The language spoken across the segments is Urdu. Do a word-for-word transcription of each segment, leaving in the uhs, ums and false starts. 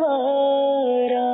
گوارا۔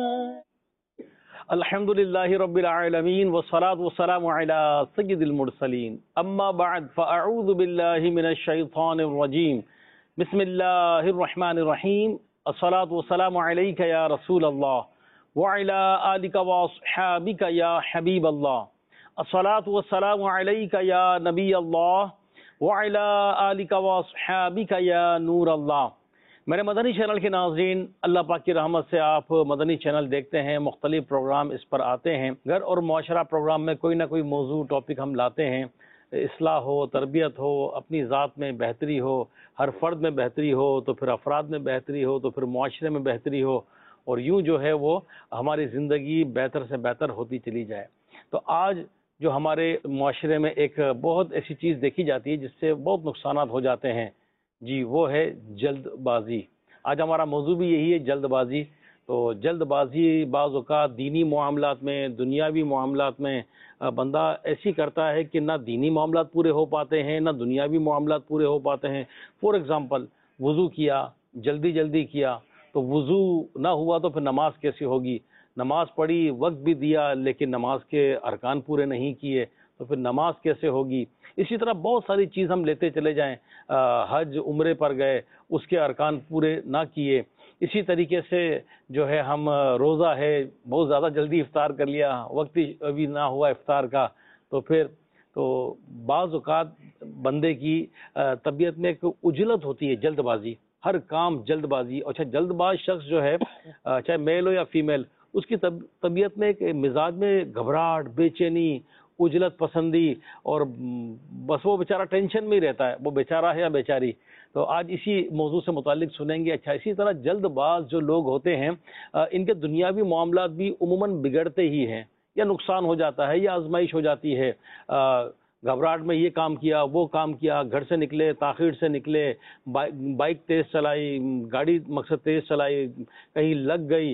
الحمدللہ رب العالمین والصلاة والسلام علی سید المرسلین، اما بعد فاعوذ باللہ من الشیطان الرجیم، بسم اللہ الرحمن الرحیم، الصلاة والسلام علیک یا رسول اللہ وعلی آلک واصحابک یا حبیب اللہ، الصلاة والسلام علیک یا نبی اللہ وعلی آلک واصحابک یا نور اللہ۔ میرے مدنی چینل کے ناظرین، اللہ پاک کی رحمت سے آپ مدنی چینل دیکھتے ہیں، مختلف پروگرام اس پر آتے ہیں۔ گھر اور معاشرہ پروگرام میں کوئی نہ کوئی موضوع ٹاپک ہم لاتے ہیں، اصلاح ہو، تربیت ہو، اپنی ذات میں بہتری ہو، ہر فرد میں بہتری ہو تو پھر افراد میں بہتری ہو تو پھر معاشرے میں بہتری ہو، اور یوں جو ہے وہ ہماری زندگی بہتر سے بہتر ہوتی چلی جائے۔ تو آج جو ہمارے معاشرے میں ایک بہت ایسی چیز دیکھی جاتی ہے جس سے بہت نقصانات ہو جاتے ہیں، جی وہ ہے جلد بازی۔ آج ہمارا موضوع بھی یہی ہے، جلد بازی۔ تو جلد بازی بعض اوقات دینی معاملات میں، دنیاوی معاملات میں بندہ ایسی کرتا ہے کہ نہ دینی معاملات پورے ہو پاتے ہیں نہ دنیاوی معاملات پورے ہو پاتے ہیں۔ فور ایگزامپل، وضو کیا، جلدی جلدی کیا تو وضو نہ ہوا تو پھر نماز کیسے ہوگی؟ نماز پڑھی، وقت بھی دیا لیکن نماز کے ارکان پورے نہیں کیے تو پھر نماز کیسے ہوگی؟ اسی طرح بہت ساری چیز ہم لیتے چلے جائیں، حج عمرے پر گئے، اس کے ارکان پورے نہ کیے۔ اسی طریقے سے جو ہے ہم روزہ ہے، بہت زیادہ جلدی افطار کر لیا، وقت ابھی نہ ہوا افطار کا، تو پھر تو بعض اوقات بندے کی طبیعت میں ایک عجلت ہوتی ہے، جلد بازی، ہر کام جلد بازی۔ اچھا، جلد باز شخص جو ہے چاہے میل ہو یا فیمیل، اس کی طبیعت میں ایک مزاج میں گھبراہٹ، بے چینی، عجلت پسندی، اور بس وہ بیچارہ ٹینشن میں ہی رہتا ہے، وہ بیچارہ ہے یا بیچاری۔ تو آج اسی موضوع سے متعلق سنیں گے۔ اچھا، اسی طرح جلد باز جو لوگ ہوتے ہیں ان کے دنیاوی معاملات بھی عموماً بگڑتے ہی ہیں، یا نقصان ہو جاتا ہے یا آزمائش ہو جاتی ہے۔ گھبراہٹ میں یہ کام کیا، وہ کام کیا، گھر سے نکلے، تاخیر سے نکلے، بائک تیز چلائی، گاڑی مقصد تیز چلائی، کہیں لگ گئی،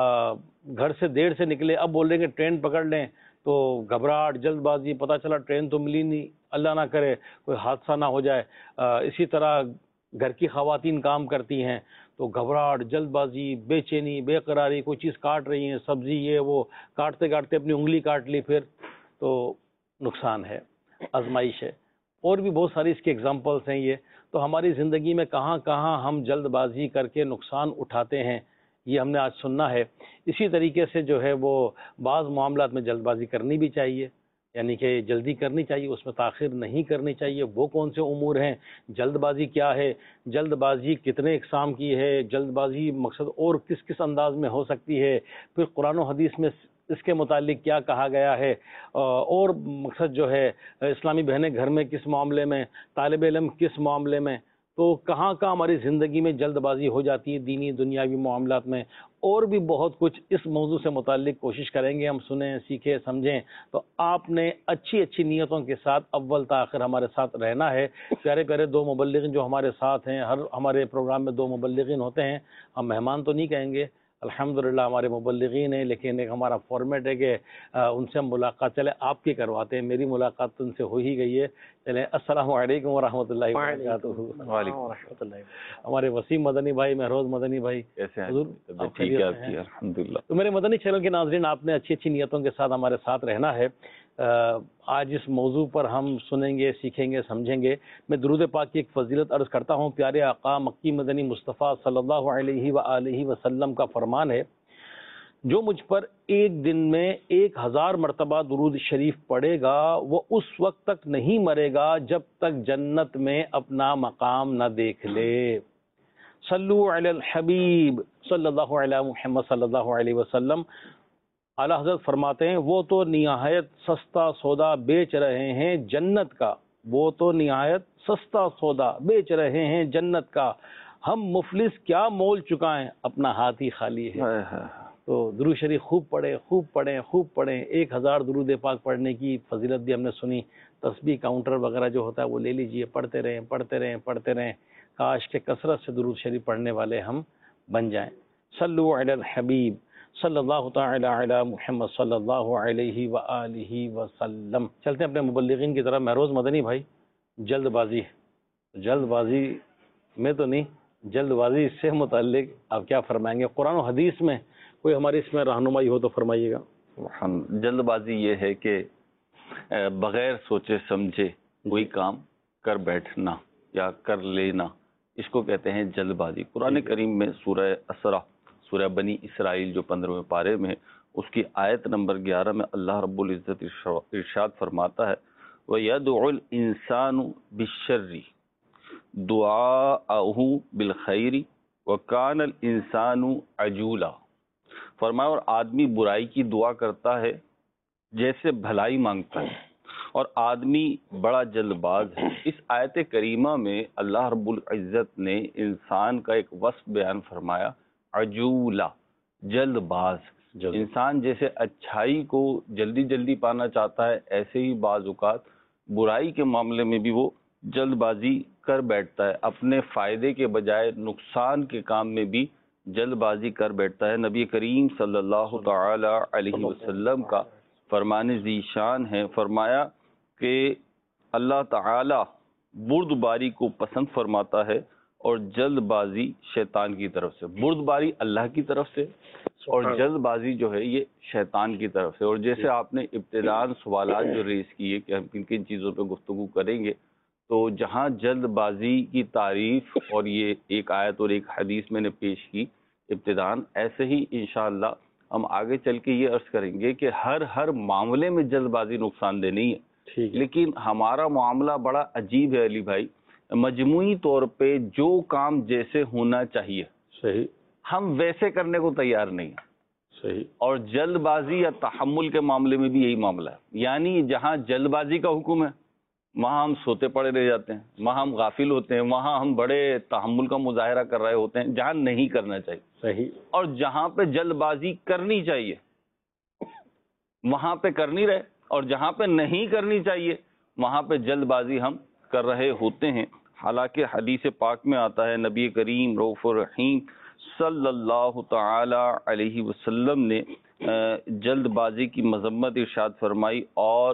گھر سے دیر سے نکلے، اب بول رہے ہیں کہ ٹرین پکڑ لیں، تو گھبراہٹ، جلد بازی، پتہ چلا ٹرین تو ملی نہیں، اللہ نہ کرے کوئی حادثہ نہ ہو جائے۔ اسی طرح گھر کی خواتین کام کرتی ہیں تو گھبراہٹ، جلد بازی، بے چینی، بے قراری، کوئی چیز کاٹ رہی ہیں، سبزی یہ وہ، کاٹتے کاٹتے اپنی انگلی کاٹ لی، پھر تو نقصان ہے، آزمائش ہے۔ اور بھی بہت ساری اس کے ایگزامپلس ہیں۔ یہ تو ہماری زندگی میں کہاں کہاں ہم جلد بازی کر کے نقصان اٹھاتے ہیں، یہ ہم نے آج سننا ہے۔ اسی طریقے سے جو ہے وہ بعض معاملات میں جلد بازی کرنی بھی چاہیے، یعنی کہ جلدی کرنی چاہیے، اس میں تاخیر نہیں کرنی چاہیے۔ وہ کون سے امور ہیں؟ جلد بازی کیا ہے؟ جلد بازی کتنے اقسام کی ہے؟ جلد بازی مقصد اور کس کس انداز میں ہو سکتی ہے؟ پھر قرآن و حدیث میں اس کے متعلق کیا کہا گیا ہے؟ اور مقصد جو ہے اسلامی بہنیں گھر میں کس معاملے میں، طالب علم کس معاملے میں، تو کہاں کہاں ہماری زندگی میں جلد بازی ہو جاتی ہے دینی دنیاوی معاملات میں، اور بھی بہت کچھ اس موضوع سے متعلق کوشش کریں گے ہم سنیں، سیکھیں، سمجھیں۔ تو آپ نے اچھی اچھی نیتوں کے ساتھ اول تا آخر ہمارے ساتھ رہنا ہے۔ پیارے پیارے دو مبلغین جو ہمارے ساتھ ہیں، ہر ہمارے پروگرام میں دو مبلغین ہوتے ہیں، ہم مہمان تو نہیں کہیں گے، الحمدللہ ہمارے مبلغین ہیں، لیکن ایک ہمارا فارمیٹ ہے کہ ان سے ہم ملاقات چلے آپ کی کرواتے ہیں، میری ملاقات تو ان سے ہو ہی گئی ہے۔ چلیں، السلام علیکم ورحمۃ اللہ وبرکاتہ۔ وعلیکم ورحمۃ اللہ۔ ہمارے وسیم مدنی بھائی، مہروز مدنی بھائی، کیسے ہیں؟ حضور ٹھیک ہے آپ کی؟ الحمدللہ۔ تو میرے مدنی چینل کے ناظرین، آپ نے اچھی اچھی نیتوں کے ساتھ ہمارے ساتھ رہنا ہے۔ آج اس موضوع پر ہم سنیں گے، سیکھیں گے، سمجھیں گے۔ میں درود پاک کی ایک فضیلت عرض کرتا ہوں۔ پیارے آقا مکی مدنی مصطفیٰ صلی اللہ علیہ وآلہ وسلم کا فرمان ہے، جو مجھ پر ایک دن میں ایک ہزار مرتبہ درود شریف پڑھے گا وہ اس وقت تک نہیں مرے گا جب تک جنت میں اپنا مقام نہ دیکھ لے۔ صلو علی الحبیب صلی اللہ علیہ محمد صلی اللہ علیہ وسلم۔ اعلیٰ حضرت فرماتے ہیں، وہ تو نہایت سستا سودا بیچ رہے ہیں جنت کا، وہ تو نہایت سستا سودا بیچ رہے ہیں جنت کا، ہم مفلس کیا مول چکائیں، اپنا ہاتھ ہی خالی ہے۔ تو درود شریف خوب پڑھیں، خوب پڑھیں، خوب پڑھیں۔ ایک ہزار درود پاک پڑھنے کی فضیلت بھی ہم نے سنی۔ تسبیح کاؤنٹر وغیرہ جو ہوتا ہے وہ لے لیجئے، پڑھتے رہیں، پڑھتے رہیں، پڑھتے رہیں۔ کاش کہ کثرت سے درود شریف پڑھنے والے ہم بن جائیں۔ صلو علی الحبیب صلی اللہ تعالی علی محمد صلی اللہ علیہ وآلہ وسلم۔ چلتے ہیں اپنے مبلغین کی طرف۔ مہروز مدنی بھائی، جلد بازی، جلد بازی میں تو نہیں، جلد بازی سے متعلق آپ کیا فرمائیں گے؟ قرآن و حدیث میں کوئی ہماری اس میں رہنمائی ہو تو فرمائیے گا۔ ہم جلد بازی یہ ہے کہ بغیر سوچے سمجھے کوئی کام کر بیٹھنا یا کر لینا، اس کو کہتے ہیں جلد بازی۔ قرآن کریم میں سورہ اسرا، سورہ بنی اسرائیل جو پندرہویں پارے میں ہے، اس کی آیت نمبر گیارہ میں اللہ رب العزت ارشاد فرماتا ہے وَيَدْعُ الْإِنسَانُ بِالشَّرِّ دُعَاءَهُ بِالْخَيْرِ وَكَانَ الْإِنسَانُ عَجُولًا۔ فرمایا اور آدمی برائی کی دعا کرتا ہے جیسے بھلائی مانگتا ہے، اور آدمی بڑا جلد باز ہے۔ اس آیت کریمہ میں اللہ رب العزت نے انسان کا ایک وصف بیان فرمایا، عجولہ، جلد باز۔ جلد انسان جیسے اچھائی کو جلدی جلدی پانا چاہتا ہے، ایسے ہی بعض اوقات برائی کے معاملے میں بھی وہ جلد بازی کر بیٹھتا ہے، اپنے فائدے کے بجائے نقصان کے کام میں بھی جلد بازی کر بیٹھتا ہے۔ نبی کریم صلی اللہ تعالی علیہ وسلم کا فرمان ذی شان ہے، فرمایا کہ اللہ تعالی برد باری کو پسند فرماتا ہے اور جلد بازی شیطان کی طرف سے۔ برد باری اللہ کی طرف سے اور جلد بازی جو ہے یہ شیطان کی طرف سے۔ اور جیسے آپ نے ابتداءً سوالات جو ریز کیے کہ ہم کن کن چیزوں پہ گفتگو کریں گے، تو جہاں جلد بازی کی تعریف اور یہ ایک آیت اور ایک حدیث میں نے پیش کی ابتداءً، ایسے ہی انشاءاللہ ہم آگے چل کے یہ عرض کریں گے کہ ہر ہر معاملے میں جلد بازی نقصان دہ نہیں ہے، لیکن ہمارا معاملہ بڑا عجیب ہے علی بھائی۔ مجموعی طور پہ جو کام جیسے ہونا چاہیے صحیح ہم ویسے کرنے کو تیار نہیں ہیں، صحیح، اور جلد بازی یا تحمل کے معاملے میں بھی یہی معاملہ ہے۔ یعنی جہاں جلد بازی کا حکم ہے وہاں ہم سوتے پڑے رہ جاتے ہیں، وہاں ہم غافل ہوتے ہیں، وہاں ہم بڑے تحمل کا مظاہرہ کر رہے ہوتے ہیں جہاں نہیں کرنا چاہیے۔ صحیح، اور جہاں پہ جلد بازی کرنی چاہیے وہاں پہ کر نہیں رہے، اور جہاں پہ نہیں کرنی چاہیے وہاں پہ جلد بازی ہم کر رہے ہوتے ہیں۔ حالانکہ حدیث پاک میں آتا ہے، نبی کریم رؤوف الرحیم صلی اللہ تعالی علیہ وسلم نے جلد بازی کی مذمت ارشاد فرمائی اور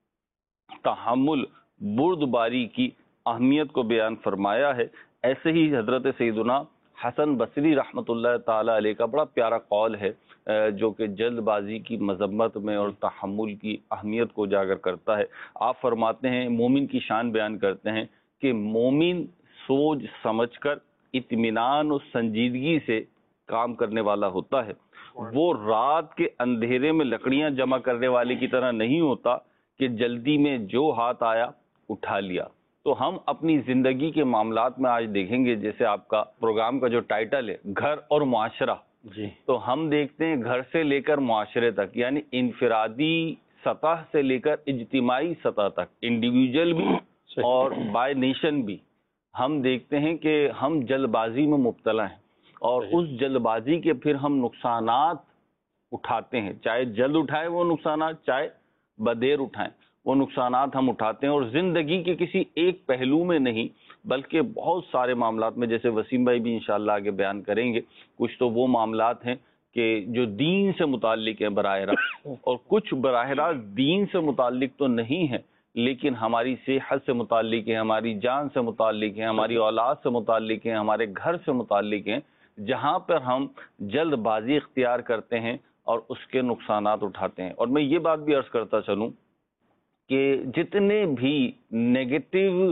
تحمل، برد باری کی اہمیت کو بیان فرمایا ہے۔ ایسے ہی حضرت سیدنا حسن بصری رحمۃ اللہ تعالی علیہ کا بڑا پیارا قول ہے جو کہ جلد بازی کی مذمت میں اور تحمل کی اہمیت کو اجاگر کرتا ہے۔ آپ فرماتے ہیں، مومن کی شان بیان کرتے ہیں کہ مومن سوچ سمجھ کر اطمینان اور سنجیدگی سے کام کرنے والا ہوتا ہے۔ وہ رات کے اندھیرے میں لکڑیاں جمع کرنے والے کی طرح نہیں ہوتا کہ جلدی میں جو ہاتھ آیا اٹھا لیا۔ تو ہم اپنی زندگی کے معاملات میں آج دیکھیں گے، جیسے آپ کا پروگرام کا جو ٹائٹل ہے گھر اور معاشرہ، جی، تو ہم دیکھتے ہیں گھر سے لے کر معاشرے تک، یعنی انفرادی سطح سے لے کر اجتماعی سطح تک، انڈیویجول بھی اور بائی نیشن بھی، ہم دیکھتے ہیں کہ ہم جلد بازی میں مبتلا ہیں، اور اس جلد بازی کے پھر ہم نقصانات اٹھاتے ہیں، چاہے جلد اٹھائے وہ نقصانات، چاہے بدیر اٹھائیں وہ نقصانات ہم اٹھاتے ہیں، اور زندگی کے کسی ایک پہلو میں نہیں بلکہ بہت سارے معاملات میں، جیسے وسیم بھائی بھی انشاءاللہ آگے بیان کریں گے، کچھ تو وہ معاملات ہیں کہ جو دین سے متعلق ہیں براہ راست، اور کچھ براہ راست دین سے متعلق تو نہیں ہے لیکن ہماری صحت سے متعلق ہیں، ہماری جان سے متعلق ہیں، ہماری اولاد سے متعلق ہیں، ہمارے گھر سے متعلق ہیں، جہاں پر ہم جلد بازی اختیار کرتے ہیں اور اس کے نقصانات اٹھاتے ہیں۔ اور میں یہ بات بھی عرض کرتا چلوں کہ جتنے بھی نیگیٹو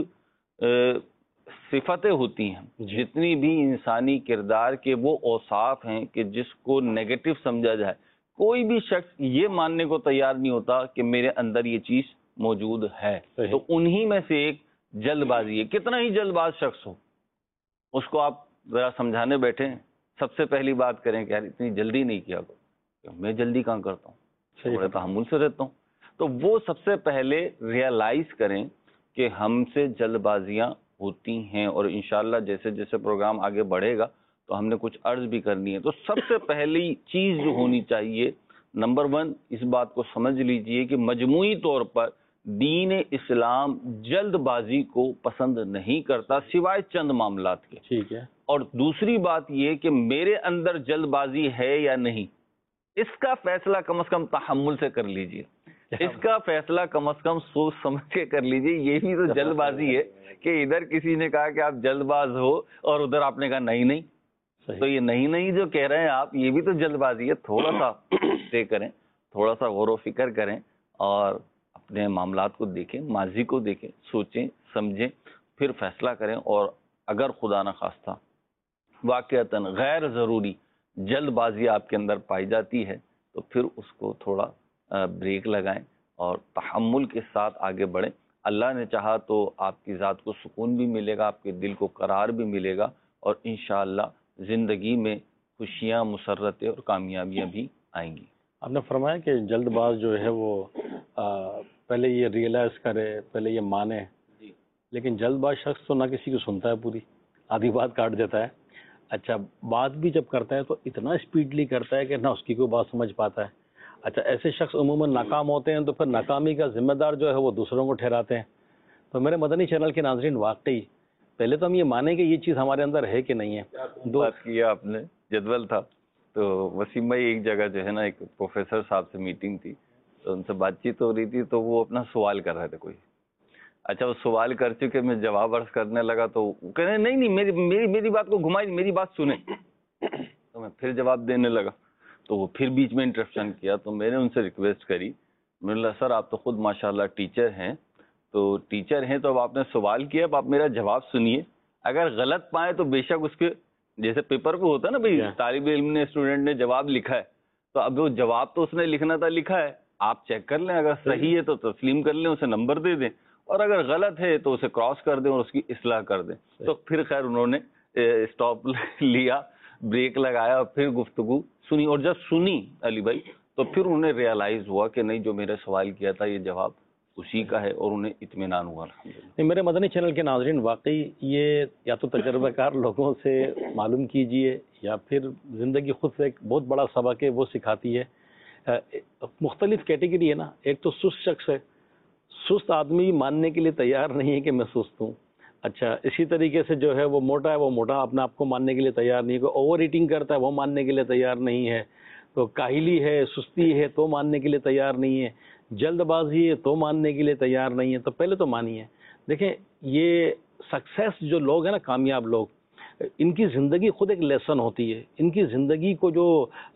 صفتیں ہوتی ہیں، جتنی بھی انسانی کردار کے وہ اوصاف ہیں کہ جس کو نیگیٹو سمجھا جائے، کوئی بھی شخص یہ ماننے کو تیار نہیں ہوتا کہ میرے اندر یہ چیز موجود ہے۔ تو انہی میں سے ایک جلد بازی ہے۔ کتنا ہی جلد باز شخص ہو، اس کو آپ ذرا سمجھانے بیٹھے ہیں، سب سے پہلی بات کریں کہ یار اتنی جلدی نہیں کیا کرو، میں جلدی کہاں کرتا ہوں، بڑے تحمل سے رہتا ہوں۔ تو وہ سب سے پہلے ریئلائز کریں کہ ہم سے جلد بازیاں ہوتی ہیں، اور انشاءاللہ جیسے جیسے پروگرام آگے بڑھے گا تو ہم نے کچھ عرض بھی کرنی ہے۔ تو سب سے پہلی چیز جو ہونی چاہیے، نمبر ون، اس بات کو سمجھ لیجئے کہ مجموعی طور پر دین اسلام جلد بازی کو پسند نہیں کرتا سوائے چند معاملات کے۔ ٹھیک ہے۔ اور دوسری بات یہ کہ میرے اندر جلد بازی ہے یا نہیں، اس کا فیصلہ کم از کم تحمل سے کر لیجئے۔ اس کا فیصلہ کم از کم سوچ سمجھ کے کر لیجئے. یہ بھی تو جلد بازی ہے کہ ادھر کسی نے کہا کہ آپ جلد باز ہو اور ادھر آپ نے کہا نہیں نہیں. تو یہ نہیں نہیں جو کہہ رہے ہیں آپ, یہ بھی تو جلد بازی ہے. تھوڑا سا طے کریں, تھوڑا سا غور و فکر کریں اور اپنے معاملات کو دیکھیں, ماضی کو دیکھیں, سوچیں سمجھیں, پھر فیصلہ کریں. اور اگر خدا نخواستہ واقعتاً غیر ضروری جلد بازی آپ کے اندر پائی جاتی ہے تو پھر اس کو تھوڑا بریک لگائیں اور تحمل کے ساتھ آگے بڑھیں. اللہ نے چاہا تو آپ کی ذات کو سکون بھی ملے گا, آپ کے دل کو قرار بھی ملے گا, اور انشاءاللہ زندگی میں خوشیاں, مسرتیں اور کامیابیاں بھی آئیں گی. آپ نے فرمایا کہ جلد باز جو ہے وہ پہلے یہ ریئلائز کرے, پہلے یہ مانے, لیکن جلد باز شخص تو نہ کسی کو سنتا ہے, پوری آدھی بات کاٹ دیتا ہے. اچھا, بات بھی جب کرتا ہے تو اتنا اسپیڈلی کرتا ہے کہ نہ اس کی کوئی بات سمجھ پاتا ہے. اچھا, ایسے شخص عموماً ناکام ہوتے ہیں تو پھر ناکامی کا ذمہ دار جو ہے وہ دوسروں کو ٹھہراتے ہیں. تو میرے مدنی چینل کے ناظرین, واقعی پہلے تو ہم یہ مانیں کہ یہ چیز ہمارے اندر ہے کہ نہیں ہے. دو بات کیا آپ نے, جدول تھا تو وسیم بھائی ایک جگہ جو ہے نا ایک پروفیسر صاحب سے میٹنگ تھی, تو ان سے بات چیت ہو رہی تھی, تو وہ اپنا سوال کر رہے تھے کوئی. اچھا, وہ سوال کر چکے, میں جواب عرض کرنے لگا تو کہہ رہے نہیں نہیں میری میری میری بات کو گھمائی, میری بات سنیں. تو میں پھر جواب دینے لگا تو وہ پھر بیچ میں انٹرپشن کیا. تو میں نے ان سے ریکویسٹ کری, میں نے کہا سر آپ تو خود ماشاءاللہ ٹیچر ہیں, تو ٹیچر ہیں تو اب آپ نے سوال کیا, اب آپ میرا جواب سنیے. اگر غلط پائیں تو بے شک اس کے جیسے پیپر پہ ہوتا ہے نا بھائی, طالب علم نے اسٹوڈنٹ نے جواب لکھا ہے تو اب وہ جواب تو اس نے لکھنا تھا, لکھا ہے, آپ چیک کر لیں, اگر صحیح ہے تو تسلیم کر لیں, اسے نمبر دے دیں, اور اگر غلط ہے تو اسے کراس کر دیں اور اس کی اصلاح کر دیں. تو پھر خیر انہوں نے اسٹاپ لیا, بریک لگایا اور پھر گفتگو سنی, اور جب سنی علی بھائی تو پھر انہیں ریئلائز ہوا کہ نہیں جو میرے سوال کیا تھا یہ جواب اسی کا ہے, اور انہیں اطمینان ہوا. نہیں, میرے مدنی چینل کے ناظرین, واقعی یہ یا تو تجربہ کار لوگوں سے معلوم کیجئے یا پھر زندگی خود سے ایک بہت بڑا سبق ہے, وہ سکھاتی ہے. مختلف کیٹیگری ہے نا, ایک تو سست شخص ہے, سست آدمی ماننے کے لیے تیار نہیں ہے کہ میں سست ہوں. اچھا, اسی طریقے سے جو ہے وہ موٹا ہے, وہ موٹا اپنے آپ کو ماننے کے لیے تیار نہیں ہے. کوئی اوور ایٹنگ کرتا ہے وہ ماننے کے لیے تیار نہیں ہے. تو کاہلی ہے, سستی ہے تو ماننے کے لیے تیار نہیں ہے. جلد بازی ہے تو ماننے کے لیے تیار نہیں ہے. تو پہلے تو مانیے. دیکھیں, یہ سکسیس جو لوگ ہیں نا, کامیاب لوگ, ان کی زندگی خود ایک لیسن ہوتی ہے. ان کی زندگی کو جو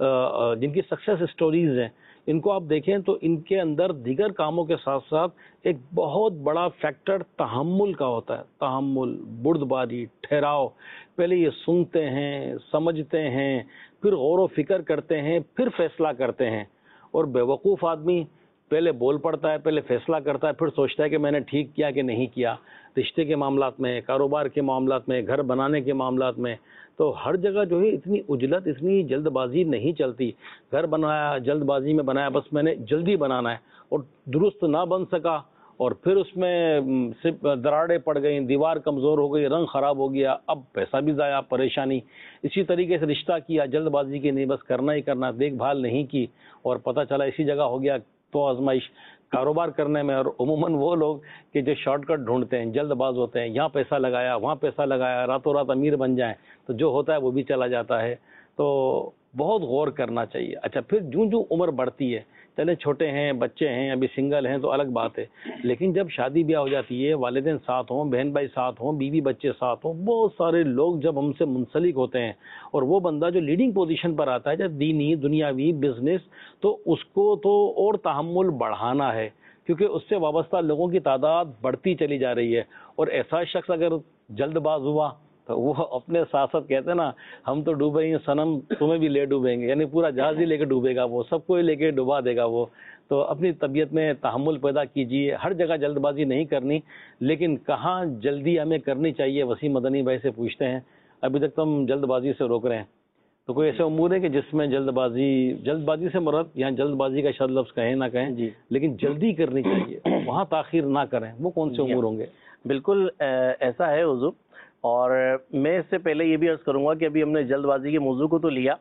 جن کی سکسیس اسٹوریز ہیں ان کو آپ دیکھیں تو ان کے اندر دیگر کاموں کے ساتھ ساتھ ایک بہت بڑا فیکٹر تحمل کا ہوتا ہے. تحمل, بردباری, ٹھہراؤ. پہلے یہ سنتے ہیں, سمجھتے ہیں, پھر غور و فکر کرتے ہیں, پھر فیصلہ کرتے ہیں. اور بیوقوف آدمی پہلے بول پڑتا ہے, پہلے فیصلہ کرتا ہے, پھر سوچتا ہے کہ میں نے ٹھیک کیا کہ نہیں کیا. رشتے کے معاملات میں, کاروبار کے معاملات میں, گھر بنانے کے معاملات میں, تو ہر جگہ جو ہے اتنی عجلت, اتنی جلد بازی نہیں چلتی. گھر بنایا, جلد بازی میں بنایا, بس میں نے جلدی بنانا ہے, اور درست نہ بن سکا, اور پھر اس میں صرف دراڑیں پڑ گئیں, دیوار کمزور ہو گئی, رنگ خراب ہو گیا, اب پیسہ بھی ضائع, پریشانی. اسی طریقے سے رشتہ کیا جلد بازی کی نہیں, بس کرنا ہی کرنا, دیکھ بھال نہیں کی, اور پتہ چلا اسی جگہ ہو گیا تو آزمائش. کاروبار کرنے میں, اور عموماً وہ لوگ کہ جو شارٹ کٹ ڈھونڈتے ہیں, جلد باز ہوتے ہیں, یہاں پیسہ لگایا, وہاں پیسہ لگایا, راتوں رات امیر بن جائیں, تو جو ہوتا ہے وہ بھی چلا جاتا ہے. تو بہت غور کرنا چاہیے. اچھا, پھر جوں جوں عمر بڑھتی ہے, چلے چھوٹے ہیں, بچے ہیں, ابھی سنگل ہیں تو الگ بات ہے, لیکن جب شادی بیاہ ہو جاتی ہے, والدین ساتھ ہوں, بہن بھائی ساتھ ہوں, بیوی بچے ساتھ ہوں, بہت سارے لوگ جب ہم سے منسلک ہوتے ہیں, اور وہ بندہ جو لیڈنگ پوزیشن پر آتا ہے, جب دینی, دنیاوی, بزنس, تو اس کو تو اور تحمل بڑھانا ہے, کیونکہ اس سے وابستہ لوگوں کی تعداد بڑھتی چلی جا رہی ہے. اور ایسا شخص اگر جلد باز ہوا تو وہ اپنے ساتھ ساتھ کہتے ہیں نا, ہم تو ڈوبے ہیں صنم, تمہیں بھی لے ڈوبیں گے, یعنی پورا جہاز ہی لے کے ڈوبے گا, وہ سب کو ہی لے کے ڈبا دے گا وہ. تو اپنی طبیعت میں تحمل پیدا کیجیے. ہر جگہ جلد بازی نہیں کرنی, لیکن کہاں جلدی ہمیں کرنی چاہیے, وسیم مدنی بھائی سے پوچھتے ہیں. ابھی تک تو ہم جلد بازی سے روک رہے ہیں, تو کوئی ایسے امور ہے کہ جس میں جلد بازی, جلد بازی سے مراد یہاں جلد بازی کا شاد لفظ کہیں نہ کہیں جی, لیکن جلدی کرنی چاہیے, وہاں تاخیر نہ کریں, وہ کون سے امور ہوں گے؟ بالکل ایسا ہے حضور. اور میں اس سے پہلے یہ بھی عرض کروں گا کہ ابھی ہم نے جلد بازی کے موضوع کو تو لیا,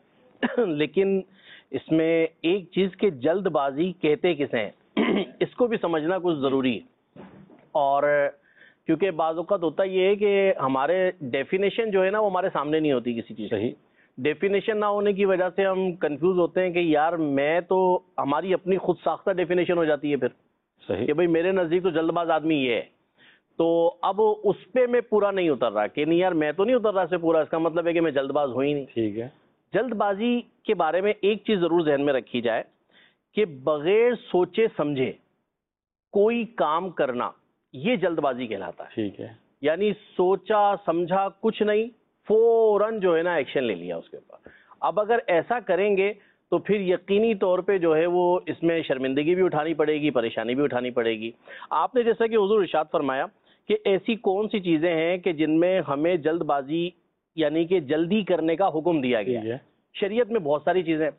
لیکن اس میں ایک چیز کہ جلد بازی کہتے کسے ہیں اس کو بھی سمجھنا کچھ ضروری ہے. اور کیونکہ بعض اوقات ہوتا یہ ہے کہ ہمارے ڈیفینیشن جو ہے نا وہ ہمارے سامنے نہیں ہوتی کسی چیز. صحیح. ڈیفینیشن نہ ہونے کی وجہ سے ہم کنفیوز ہوتے ہیں کہ یار میں تو ہماری اپنی خود ساختہ ڈیفینیشن ہو جاتی ہے پھر صحیح کہ بھئی میرے نزدیک تو جلد باز آدمی یہ ہے، تو اب اس پہ میں پورا نہیں اتر رہا کہ نہیں یار میں تو نہیں اتر رہا سے پورا، اس کا مطلب ہے کہ میں جلد باز ہوں ہی نہیں. ٹھیک ہے. جلد بازی کے بارے میں ایک چیز ضرور ذہن میں رکھی جائے کہ بغیر سوچے سمجھے کوئی کام کرنا یہ جلد بازی کہلاتا ہے. ٹھیک ہے. یعنی سوچا سمجھا کچھ نہیں، فوراً جو ہے نا ایکشن لے لیا اس کے اوپر. اب اگر ایسا کریں گے تو پھر یقینی طور پہ جو ہے وہ اس میں شرمندگی بھی اٹھانی پڑے گی، پریشانی بھی اٹھانی پڑے گی. آپ نے جیسا کہ حضور ارشاد فرمایا کہ ایسی کون سی چیزیں ہیں کہ جن میں ہمیں جلد بازی یعنی کہ جلدی کرنے کا حکم دیا گیا ہے. شریعت میں بہت ساری چیزیں،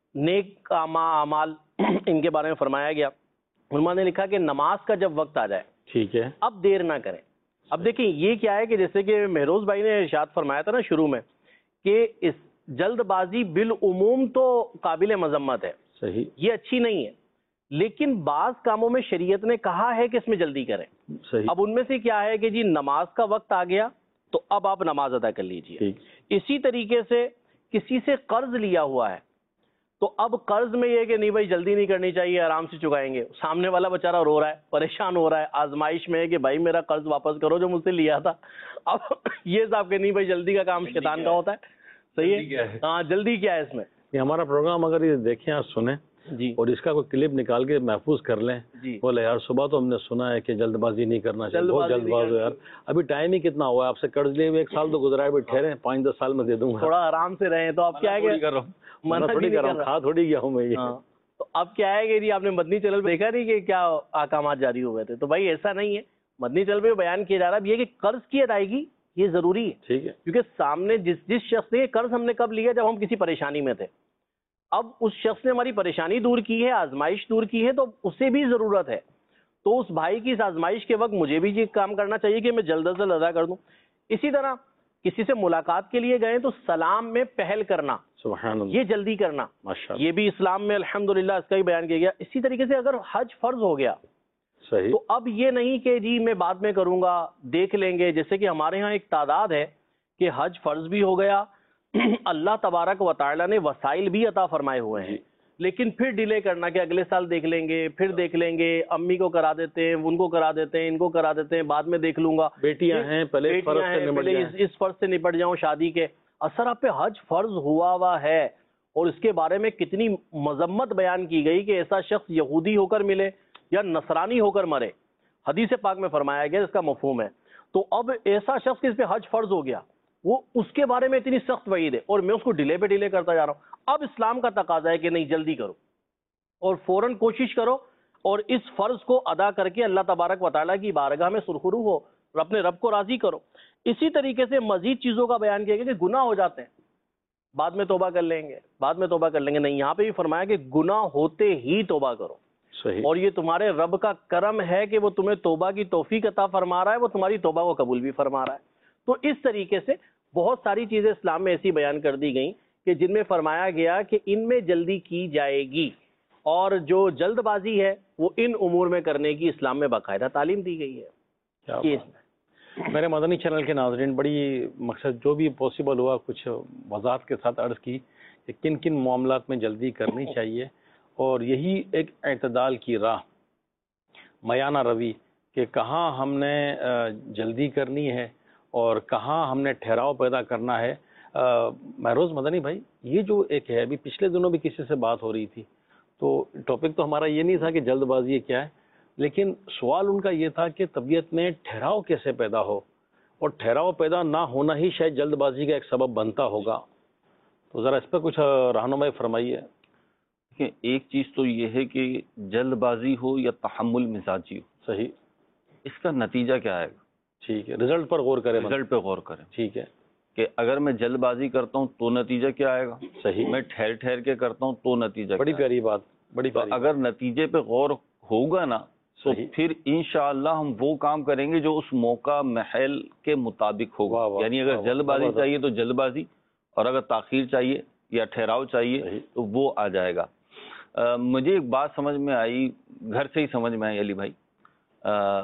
نیک اعمال ان کے بارے میں فرمایا گیا. علماء نے لکھا کہ نماز کا جب وقت آ جائے ٹھیک ہے اب دیر نہ کریں. اب دیکھیں یہ کیا ہے کہ جیسے کہ مہروز بھائی نے ارشاد فرمایا تھا نا شروع میں کہ اس جلد بازی بالعموم تو قابل مذمت ہے، صحیح، یہ اچھی نہیں ہے، لیکن بعض کاموں میں شریعت نے کہا ہے کہ اس میں جلدی کریں. صحیح. اب ان میں سے کیا ہے کہ جی نماز کا وقت آ گیا تو اب آپ نماز ادا کر لیجئے. اسی طریقے سے کسی سے قرض لیا ہوا ہے تو اب قرض میں یہ کہ نہیں بھائی جلدی نہیں کرنی چاہیے، آرام سے چکائیں گے. سامنے والا بیچارہ رو رہا ہے، پریشان ہو رہا ہے، آزمائش میں ہے کہ بھائی میرا قرض واپس کرو جو مجھ سے لیا تھا. اب یہ صاحب کہ نہیں بھائی جلدی کا کام شیطان کا ہوتا ہے. صحیح ہے، ہاں جلدی کیا ہے اس میں. یہ ہمارا پروگرام اگر یہ دیکھیں اور سنیں جی اور اس کا کوئی کلپ نکال کے محفوظ کر لیں، جی بولے یار صبح تو ہم نے سنا ہے کہ جلد بازی نہیں کرنا چاہیے، بہت جلد باز ہو یار، ابھی ٹائم ہی کتنا ہوا ہے، آپ سے قرض لیے ہوئے ایک سال تو گزرا ہے، ابھی ٹھہرے پانچ دس سال میں دے دوں گا، تھوڑا آرام سے رہیں. تو اب کیا ہے کہ منع تھوڑی کر رہا ہوں، کھا تھوڑی گیا ہوں میں یہ. تو اب کیا ہے کہ جی آپ نے مدنی چینل پہ دیکھا نہیں کہ کیا احکامات جاری ہوئے تھے. تو بھائی ایسا نہیں ہے، مدنی چینل پہ بیان کیا جا رہا ہے یہ کہ قرض کی ادائیگی یہ ضروری ہے. ٹھیک ہے، کیونکہ سامنے جس جس شخص نے قرض ہم نے کب لیا جب ہم کسی پریشانی میں تھے. اب اس شخص نے ہماری پریشانی دور کی ہے، آزمائش دور کی ہے، تو اسے بھی ضرورت ہے. تو اس بھائی کی اس آزمائش کے وقت مجھے بھی یہ کام کرنا چاہیے کہ میں جلد از جلد ادا کر دوں. اسی طرح کسی سے ملاقات کے لیے گئے تو سلام میں پہل کرنا، سبحان اللہ، یہ جلدی کرنا، ماشاءاللہ، یہ بھی اسلام میں الحمدللہ اس کا ہی بیان کیا گیا. اسی طریقے سے اگر حج فرض ہو گیا صحیح، تو اب یہ نہیں کہ جی میں بعد میں کروں گا دیکھ لیں گے. جیسے کہ ہمارے ہاں ایک تعداد ہے کہ حج فرض بھی ہو گیا، اللہ تبارک و تعالیٰ نے وسائل بھی عطا فرمائے ہوئے ہیں، لیکن پھر ڈیلے کرنا کہ اگلے سال دیکھ لیں گے، پھر دیکھ لیں گے، امی کو کرا دیتے ہیں، ان کو کرا دیتے ہیں، ان کو کرا دیتے ہیں، بعد میں دیکھ لوں گا، بیٹیاں ہیں پہلے فرض سے نمٹ جائیں، اس فرض سے نپٹ جاؤں شادی کے. اثر آپ پہ حج فرض ہوا ہوا ہے اور اس کے بارے میں کتنی مذمت بیان کی گئی کہ ایسا شخص یہودی ہو کر ملے یا نصرانی ہو کر مرے. حدیث پاک میں فرمایا گیا جس کا مفہوم ہے. تو اب ایسا شخص اس پہ حج فرض ہو گیا، وہ اس کے بارے میں اتنی سخت وعید ہے اور میں اس کو ڈیلے پہ ڈیلے کرتا جا رہا ہوں. اب اسلام کا تقاضا ہے کہ نہیں جلدی کرو اور فوراً کوشش کرو اور اس فرض کو ادا کر کے اللہ تبارک و تعالیٰ کی بارگاہ میں سرخرو ہو اور اپنے رب کو راضی کرو. اسی طریقے سے مزید چیزوں کا بیان کیا گیا کہ گناہ ہو جاتے ہیں، بعد میں توبہ کر لیں گے، بعد میں توبہ کر لیں گے. نہیں، یہاں پہ بھی فرمایا کہ گناہ ہوتے ہی توبہ کرو. صحیح، اور یہ تمہارے رب کا کرم ہے کہ وہ تمہیں توبہ کی توفیق عطا فرما رہا ہے، وہ تمہاری توبہ کو قبول بھی فرما رہا ہے. تو اس طریقے سے بہت ساری چیزیں اسلام میں ایسی بیان کر دی گئیں کہ جن میں فرمایا گیا کہ ان میں جلدی کی جائے گی، اور جو جلد بازی ہے وہ ان امور میں کرنے کی اسلام میں باقاعدہ تعلیم دی گئی ہے. کیا بات. میرے مدنی چینل کے ناظرین، بڑی مقصد جو بھی پاسبل ہوا کچھ وضاحت کے ساتھ عرض کی کہ کن کن معاملات میں جلدی کرنی چاہیے، اور یہی ایک اعتدال کی راہ، میانہ روی کہ کہاں ہم نے جلدی کرنی ہے اور کہاں ہم نے ٹھہراؤ پیدا کرنا ہے. مہروز مدنی بھائی، یہ جو ایک ہے، ابھی پچھلے دنوں بھی کسی سے بات ہو رہی تھی تو ٹاپک تو ہمارا یہ نہیں تھا کہ جلد بازی کیا ہے، لیکن سوال ان کا یہ تھا کہ طبیعت میں ٹھہراؤ کیسے پیدا ہو، اور ٹھہراؤ پیدا نہ ہونا ہی شاید جلد بازی کا ایک سبب بنتا ہوگا. تو ذرا اس پہ کچھ رہنمائی فرمائیے. ایک چیز تو یہ ہے کہ جلد بازی ہو یا تحمل مزاجی ہو، صحیح، اس کا نتیجہ کیا آئے گا. ٹھیک ہے، رزلٹ پر غور کریں، رزلٹ پہ غور کریں. ٹھیک ہے، کہ اگر میں جلد بازی کرتا ہوں تو نتیجہ کیا آئے گا. صحیح، میں ٹھہر ٹھہر کے کرتا ہوں تو نتیجہ بڑی کیا پیاری بات، بڑی تو پیاری اگر نتیجے پہ غور ہوگا نا تو صحیح، پھر انشاءاللہ ہم وہ کام کریں گے جو اس موقع محل کے مطابق ہوگا. واہ واہ، یعنی اگر واہ، جلد بازی زبردست. چاہیے تو جلد بازی، اور اگر تاخیر چاہیے یا ٹھہراؤ چاہیے صحیح، تو وہ آ جائے گا. آ, مجھے ایک بات سمجھ میں آئی، گھر سے ہی سمجھ میں آئی علی بھائی. آ,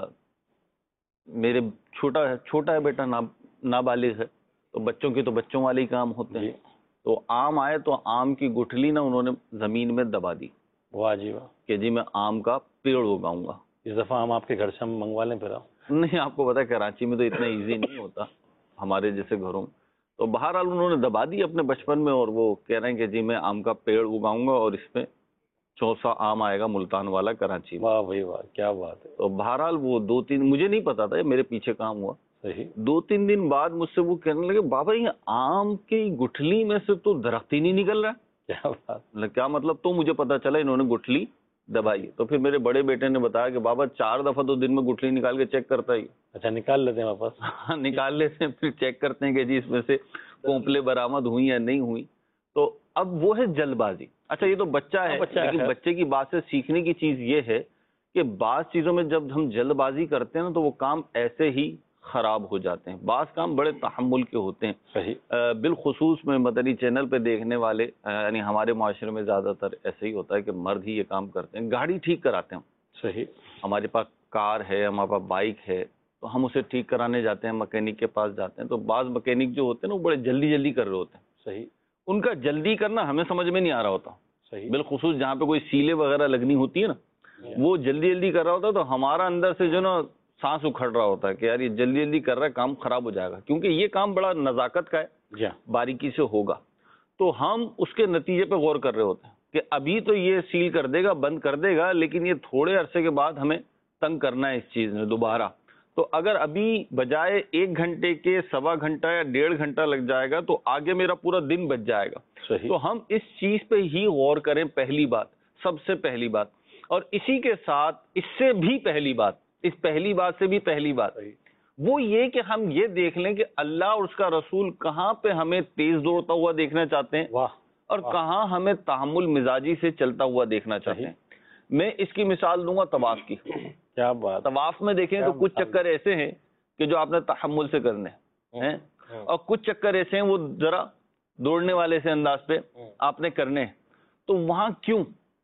میرے چھوٹا ہے چھوٹا ہے بیٹا، نابالغ ہے، تو بچوں کے تو بچوں والے ہی کام ہوتے ہیں. تو آم آئے تو آم کی گٹھلی نا انہوں نے زمین میں دبا دی واہ جی واہ. کہ جی میں آم کا پیڑ اگاؤں گا. اس دفعہ ہم آپ کے گھر سے ہم منگوا لیں پھر. آپ نہیں, آپ کو پتا ہے کراچی میں تو اتنا ایزی نہیں ہوتا ہمارے جیسے گھروں میں. تو بہرحال انہوں نے دبا دی اپنے بچپن میں, اور وہ کہہ رہے ہیں کہ جی میں آم کا پیڑ اگاؤں گا اور اس میں چوسا آم آئے گا ملتان والا کراچی میں. واہ بھائی واہ, کیا بات ہے. تو بہرحال وہ دو تین, مجھے نہیں پتا تھا, میرے پیچھے کام ہوا. صحیح. دو تین دن بعد مجھ سے وہ کہنے لگے بابا یہ آم کی گٹھلی میں سے تو درخت ہی نہیں نکل رہا. کیا بات. مطلب کیا مطلب؟ تو مجھے پتا چلا انہوں نے گٹھلی دبائی. تو پھر میرے بڑے بیٹے نے بتایا کہ بابا چار دفعہ تو دن میں گٹھلی نکال کے چیک کرتا ہے. اچھا, نکال لیتے ہیں واپس. ہاں نکال لیتے ہیں, پھر چیک کرتے ہیں کہ جی اس میں سے کونپلے برآمد ہوئی یا نہیں ہوئی. تو اب وہ ہے جلد بازی. اچھا یہ تو بچہ ہے, لیکن بچے کی بات سے سیکھنے کی چیز یہ ہے کہ بعض چیزوں میں جب ہم جلد بازی کرتے ہیں نا تو وہ کام ایسے ہی خراب ہو جاتے ہیں. بعض کام بڑے تحمل کے ہوتے ہیں. صحیح. بالخصوص میں مدنی چینل پہ دیکھنے والے, یعنی ہمارے معاشرے میں زیادہ تر ایسے ہی ہوتا ہے کہ مرد ہی یہ کام کرتے ہیں. گاڑی ٹھیک کراتے ہیں. صحیح. ہمارے پاس کار ہے, ہمارے پاس بائک ہے, تو ہم اسے ٹھیک کرانے جاتے ہیں, مکینک کے پاس جاتے ہیں. تو بعض مکینک جو ہوتے ہیں نا وہ بڑے جلدی جلدی کر رہے ہوتے ہیں. صحیح. ان کا جلدی کرنا ہمیں سمجھ میں نہیں آ رہا ہوتا. صحیح. بالخصوص جہاں پہ کوئی سیلیں وغیرہ لگنی ہوتی ہے نا, وہ جلدی جلدی کر رہا ہوتا ہے تو ہمارا اندر سے جو نا سانس اکھڑ رہا ہوتا ہے کہ یار یہ جلدی جلدی کر رہا ہے, کام خراب ہو جائے گا. کیونکہ یہ کام بڑا نزاکت کا ہے, باریکی سے ہوگا. تو ہم اس کے نتیجے پہ غور کر رہے ہوتے ہیں کہ ابھی تو یہ سیل کر دے گا, بند کر دے گا, لیکن یہ تھوڑے عرصے کے بعد ہمیں تنگ کرنا ہے اس چیز میں دوبارہ. تو اگر ابھی بجائے ایک گھنٹے کے سوا گھنٹہ یا ڈیڑھ گھنٹہ لگ جائے گا تو آگے میرا پورا دن بچ جائے گا. صحیح. تو ہم اس چیز پہ ہی غور کریں, پہلی بات, سب سے pہلی بات. اور اسی کے ساتھ اس سے بھی پہلی بات, اس پہلی بات سے بھی پہلی بات وہ یہ کہ ہم یہ دیکھ لیں کہ اللہ اور اس کا رسول کہاں پہ ہمیں تیز دوڑتا ہوا دیکھنا چاہتے ہیں, واہ, اور کہاں ہمیں تحمل مزاجی سے چلتا ہوا دیکھنا چاہتے ہیں. میں اس کی مثال دوں گا طواف کی. کیا بات. طواف میں دیکھیں تو کچھ چکر ایسے ہیں کہ جو آپ نے تحمل سے کرنے ہیں, اور کچھ چکر ایسے ہیں وہ ذرا دوڑنے والے سے انداز پہ آپ نے کرنے ہیں. تو وہاں کیوں,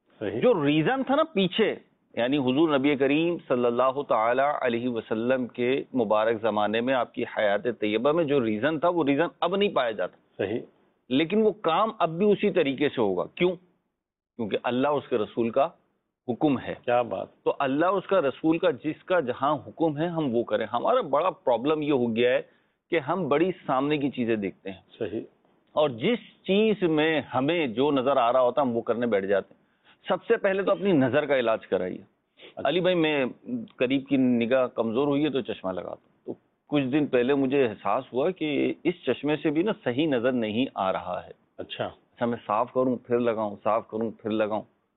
جو ریزن تھا نا پیچھے, یعنی حضور نبی کریم صلی اللہ تعالی علیہ وسلم کے مبارک زمانے میں آپ کی حیات طیبہ میں جو ریزن تھا وہ ریزن اب نہیں پایا جاتا. صحیح. لیکن وہ کام اب بھی اسی طریقے سے ہوگا. کیوں؟ کیونکہ اللہ اس کے رسول کا حکم ہے. کیا بات. تو اللہ اس کا رسول کا جس کا جہاں حکم ہے ہم وہ کریں. ہمارا بڑا پرابلم یہ ہو گیا ہے کہ ہم بڑی سامنے کی چیزیں دیکھتے ہیں. صحیح. اور جس چیز میں ہمیں جو نظر آ رہا ہوتا ہے ہم وہ کرنے بیٹھ جاتے ہیں. سب سے پہلے تو اپنی نظر کا علاج کرائیے. علی بھائی میں قریب کی نگاہ کمزور ہوئی ہے تو چشمہ لگاتا ہوں. تو کچھ دن پہلے مجھے احساس ہوا کہ اس چشمے سے بھی نا صحیح نظر نہیں آ رہا ہے. اچھا. اچھا میں صاف کروں پھر لگاؤں, صاف کروں پھر لگاؤں,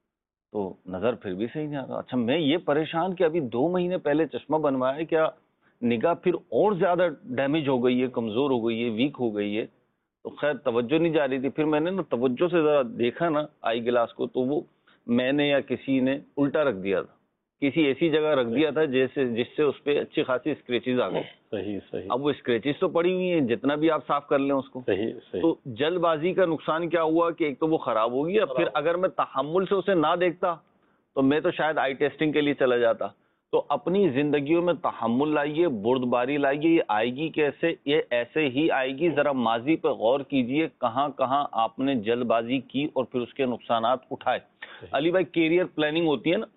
تو نظر پھر بھی صحیح نہیں آ رہا. اچھا میں یہ پریشان کہ ابھی دو مہینے پہلے چشمہ بنوایا ہے, کیا نگاہ پھر اور زیادہ ڈیمیج ہو گئی ہے, کمزور ہو گئی ہے, ویک ہو گئی ہے. تو خیر توجہ نہیں جا رہی تھی. پھر میں نے نا توجہ سے ذرا دیکھا نا آئی گلاس کو, تو وہ میں نے یا کسی نے الٹا رکھ دیا تھا, کسی ایسی جگہ رکھ دیا تھا جیسے جس سے اس پہ اچھی خاصی اسکریچز آ گئے. صحیح صحیح. اب وہ اسکریچز تو پڑی ہوئی ہیں, جتنا بھی آپ صاف کر لیں اس کو. صحیح صحیح. تو جلد بازی کا نقصان کیا ہوا کہ ایک تو وہ خراب ہو گیا, پھر اگر میں تحمل سے اسے نہ دیکھتا تو میں تو شاید آئی ٹیسٹنگ کے لیے چلا جاتا. تو اپنی زندگیوں میں تحمل لائیے, بردباری لائیے. یہ آئے گی کیسے؟ یہ ایسے ہی آئے گی. ذرا ماضی پہ غور کیجئے کہاں کہاں آپ نے جلد بازی کی اور پھر اس کے نقصانات اٹھائے. علی بھائی کیریئر پلاننگ ہوتی ہے نا,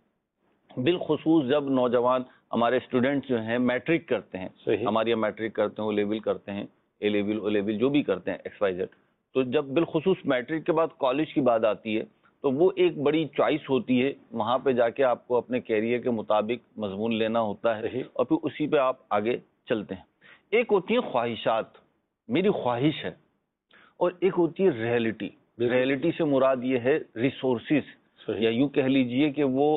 بالخصوص جب نوجوان ہمارے اسٹوڈنٹس جو ہیں میٹرک کرتے ہیں, ہمارے یہاں میٹرک کرتے ہیں, او لیول کرتے ہیں, اے لیول او لیول جو بھی کرتے ہیں ایکس وائی زیڈ. تو جب بالخصوص میٹرک کے بعد کالج کی بات آتی ہے تو وہ ایک بڑی چوائس ہوتی ہے. وہاں پہ جا کے آپ کو اپنے کیریئر کے مطابق مضمون لینا ہوتا ہے اور پھر اسی پہ آپ آگے چلتے ہیں. ایک ہوتی ہیں خواہشات, میری خواہش ہے, اور ایک ہوتی ہے ریئلٹی. ریئلٹی سے مراد یہ ہے ریسورسز, یا یوں کہہ لیجئے کہ وہ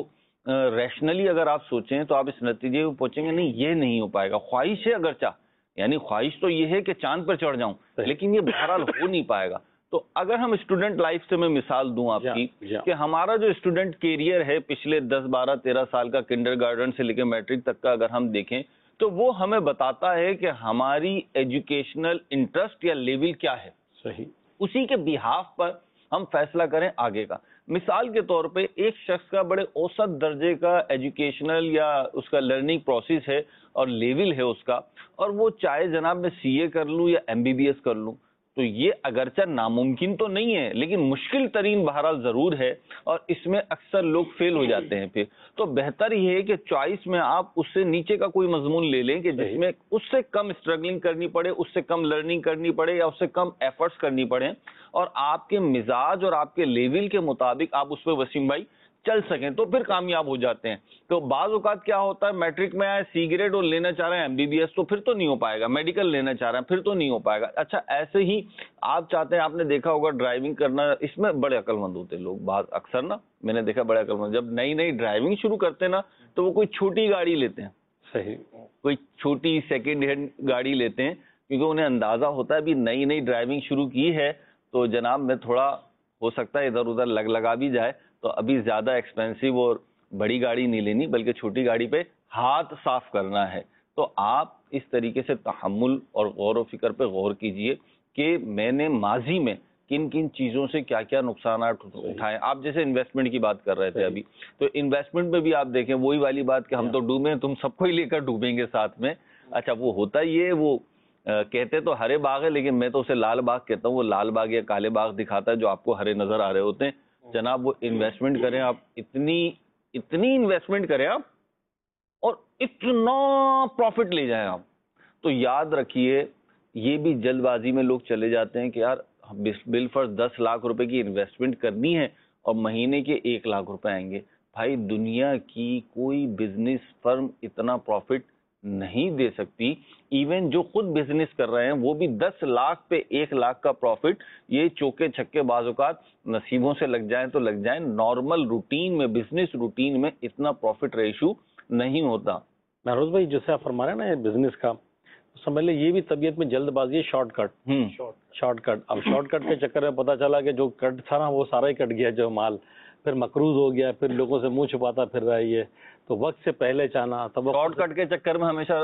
ریشنلی اگر آپ سوچیں تو آپ اس نتیجے کو پہنچیں گے نہیں یہ نہیں ہو پائے گا. خواہش ہے اگرچہ, یعنی خواہش تو یہ ہے کہ چاند پر چڑھ جاؤں, لیکن یہ بہرحال ہو نہیں پائے گا. تو اگر ہم اسٹوڈنٹ لائف سے میں مثال دوں آپ کی کہ ہمارا جو اسٹوڈنٹ کیریئر ہے پچھلے دس بارہ تیرہ سال کا, کنڈر گارڈن سے لے کے میٹرک تک کا اگر ہم دیکھیں تو وہ ہمیں بتاتا ہے کہ ہماری ایجوکیشنل انٹرسٹ یا لیول کیا ہے. صحیح. اسی کے بیہاف پر ہم فیصلہ کریں آگے کا. مثال کے طور پہ ایک شخص کا بڑے اوسط درجے کا ایجوکیشنل یا اس کا لرننگ پروسیس ہے اور لیول ہے اس کا, اور وہ چاہے جناب میں سی اے کر لوں یا ایم بی بی ایس کر لوں, تو یہ اگرچہ ناممکن تو نہیں ہے لیکن مشکل ترین بہرحال ضرور ہے، اور اس میں اکثر لوگ فیل ہو جاتے ہیں پھر. تو بہتر یہ ہے کہ چوائس میں آپ اس سے نیچے کا کوئی مضمون لے لیں کہ جس میں اس سے کم اسٹرگلنگ کرنی پڑے، اس سے کم لرننگ کرنی پڑے، یا اس سے کم ایفرٹس کرنی پڑے، اور آپ کے مزاج اور آپ کے لیول کے مطابق آپ اس پہ وسیم بھائی چل سکیں، تو پھر کامیاب ہو جاتے ہیں. تو بعض اوقات کیا ہوتا ہے، میٹرک میں آئے سی گریڈ اور لینا چاہ رہے ہیں ایم بی بی ایس، تو پھر تو نہیں ہو پائے گا. میڈیکل لینا چاہ رہے ہیں پھر تو نہیں ہو پائے گا. اچھا ایسے ہی آپ چاہتے ہیں، آپ نے دیکھا ہوگا ڈرائیونگ کرنا، اس میں بڑے عقل مند ہوتے ہیں لوگ بعض اکثر نا، میں نے دیکھا بڑے عقل مند جب نئی نئی ڈرائیونگ شروع کرتے ہیں نا تو وہ کوئی چھوٹی گاڑی لیتے ہیں، صحیح، کوئی چھوٹی سیکنڈ ہینڈ گاڑی لیتے ہیں، کیونکہ انہیں اندازہ ہوتا ہے ابھی نئی نئی ڈرائیونگ شروع کی ہے تو جناب میں تھوڑا ہو سکتا ہے ادھر ادھر لگ لگا بھی جائے، تو ابھی زیادہ ایکسپینسو اور بڑی گاڑی نہیں لینی بلکہ چھوٹی گاڑی پہ ہاتھ صاف کرنا ہے. تو آپ اس طریقے سے تحمل اور غور و فکر پہ غور کیجئے کہ میں نے ماضی میں کن کن چیزوں سے کیا کیا نقصانات اٹھائے. آپ جیسے انویسٹمنٹ کی بات کر رہے تھے ابھی، تو انویسٹمنٹ میں بھی آپ دیکھیں وہی والی بات کہ ہم تو ڈوبیں، تم سب کو ہی لے کر ڈوبیں گے ساتھ میں. اچھا وہ ہوتا یہ وہ کہتے تو ہرے باغ ہے لیکن میں تو اسے لال باغ کہتا ہوں، وہ لال باغ یا کالے باغ دکھاتا ہے جو آپ کو ہرے نظر آ رہے ہوتے ہیں. جناب وہ انویسٹمنٹ کریں آپ، اتنی اتنی انویسٹمنٹ کریں آپ اور اتنا پروفٹ لے جائیں آپ. تو یاد رکھیے یہ بھی جلد بازی میں لوگ چلے جاتے ہیں کہ یار بالفرض دس لاکھ روپے کی انویسٹمنٹ کرنی ہے اور مہینے کے ایک لاکھ روپے آئیں گے. بھائی دنیا کی کوئی بزنس فرم اتنا پروفٹ نہیں دے سکتی. ایون جو خود بزنس کر رہے ہیں وہ بھی دس لاکھ پہ ایک لاکھ کا پروفٹ، یہ چوکے چھکے بعض اوقات نصیبوں سے لگ جائیں تو لگ جائیں، نارمل روٹین میں بزنس روٹین میں اتنا پروفٹ ریشو نہیں ہوتا. ناروز بھائی جیسے آپ فرما رہے ہیں نا یہ بزنس کا، سمجھ لیں یہ بھی طبیعت میں جلد بازی ہے، شارٹ کٹ شارٹ کٹ اب شارٹ کٹ کے چکر میں پتا چلا کہ جو کٹ تھا نا وہ سارا ہی کٹ گیا، جو مال پھر مقروض ہو گیا، پھر لوگوں سے منہ چھپاتا پھر رہا ہے. تو وقت سے پہلے چاہنا تب شارٹ کٹ کے چکر میں ہمیشہ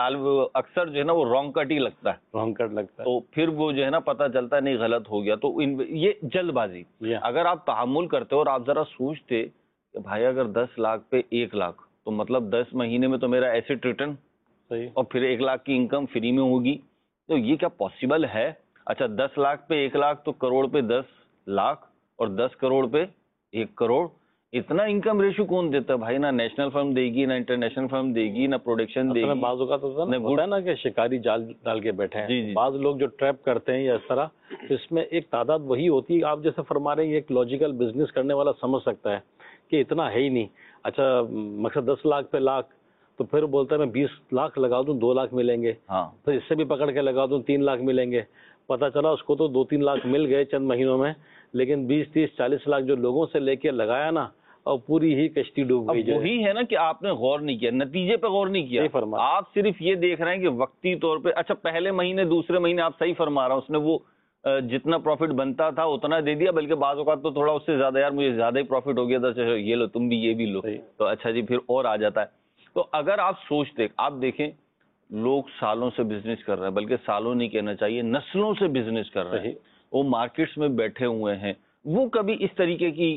اکثر جو ہے نا وہ رانگ کٹ ہی لگتا ہے، رانگ کٹ لگتا ہے، تو پھر وہ جو ہے نا پتہ چلتا ہے نہیں غلط ہو گیا. تو یہ جلد بازی. اگر آپ تحمل کرتے اور آپ ذرا سوچتے کہ بھائی اگر دس لاکھ پہ ایک لاکھ تو مطلب دس مہینے میں تو میرا ایسٹ ریٹرن اور پھر ایک لاکھ کی انکم فری میں ہوگی، تو یہ کیا پاسبل ہے؟ اچھا دس لاکھ پہ ایک لاکھ تو کروڑ پہ دس لاکھ اور دس کروڑ پہ ایک کروڑ، اتنا انکم ریشو کون دیتا ہے بھائی؟ نہ نیشنل فرم دے گی، نہ انٹرنیشنل فرم دے گی، نہ پروڈکشن دے گی. بعض اوقات ہوتا ہے نا کہ شکاری جال ڈال کے بیٹھے ہیں، بعض لوگ جو ٹریپ کرتے ہیں یا اس طرح، اس میں ایک تعداد وہی ہوتی ہے. آپ جیسے فرما رہے ہیں ایک لاجیکل بزنس کرنے والا سمجھ سکتا ہے کہ اتنا ہے ہی نہیں. اچھا مقصد دس لاکھ پہ لاکھ، تو پھر بولتا ہے میں بیس لاکھ لگا دوں دو لاکھ ملیں گے، پھر اس سے بھی پکڑ کے لگا دوں تین لاکھ ملیں گے. پتا چلا اس کو تو دو تین لاکھ مل گئے چند مہینوں میں، لیکن بیس تیس چالیس لاکھ جو لوگوں سے لے کے لگایا نا اور پوری ہی کشتی ڈوب گئی. وہی ہے نا کہ آپ نے غور نہیں کیا، نتیجے پہ غور نہیں کیا. آپ صرف یہ دیکھ رہے ہیں کہ وقتی طور پہ اچھا پہلے مہینے دوسرے مہینے آپ صحیح فرما رہا ہوں، اس نے وہ جتنا پروفٹ بنتا تھا اتنا دے دیا، بلکہ بعض اوقات تو تھوڑا اس سے زیادہ، یار مجھے زیادہ ہی پروفٹ ہو گیا تھا، یہ لو تم بھی یہ بھی لو، تو اچھا جی پھر اور آ جاتا ہے. تو اگر آپ سوچتے، آپ دیکھیں لوگ سالوں سے بزنس کر رہے ہیں، بلکہ سالوں نہیں کہنا چاہیے، نسلوں سے بزنس کر رہے ہیں، وہ مارکیٹس میں بیٹھے ہوئے ہیں، وہ کبھی اس طریقے کی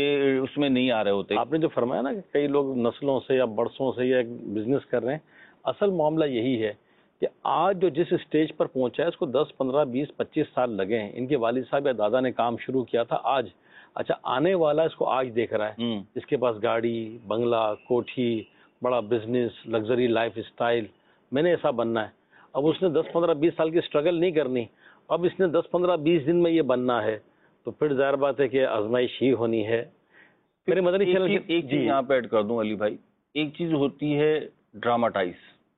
اس میں نہیں آ رہے ہوتے. آپ نے جو فرمایا نا کہ کئی لوگ نسلوں سے یا برسوں سے یا ایک بزنس کر رہے ہیں، اصل معاملہ یہی ہے کہ آج جو جس اسٹیج پر پہنچا ہے اس کو دس پندرہ بیس پچیس سال لگے ہیں. ان کے والد صاحب یا دادا نے کام شروع کیا تھا آج، اچھا آنے والا اس کو آج دیکھ رہا ہے، اس کے پاس گاڑی بنگلہ کوٹھی بڑا بزنس لگژری لائف اسٹائل، میں نے ایسا بننا ہے. اب اس نے دس پندرہ بیس سال کی سٹرگل نہیں کرنی، اب اس نے دس پندرہ بیس دن میں یہ بننا ہے، تو پھر ظاہر بات ہے کہ آزمائش ہی ہونی ہے. میرے مدنی چینل ایک چیز یہاں پہ ایڈ کر دوں علی بھائی، ایک چیز ہوتی ہے ڈراماٹائز،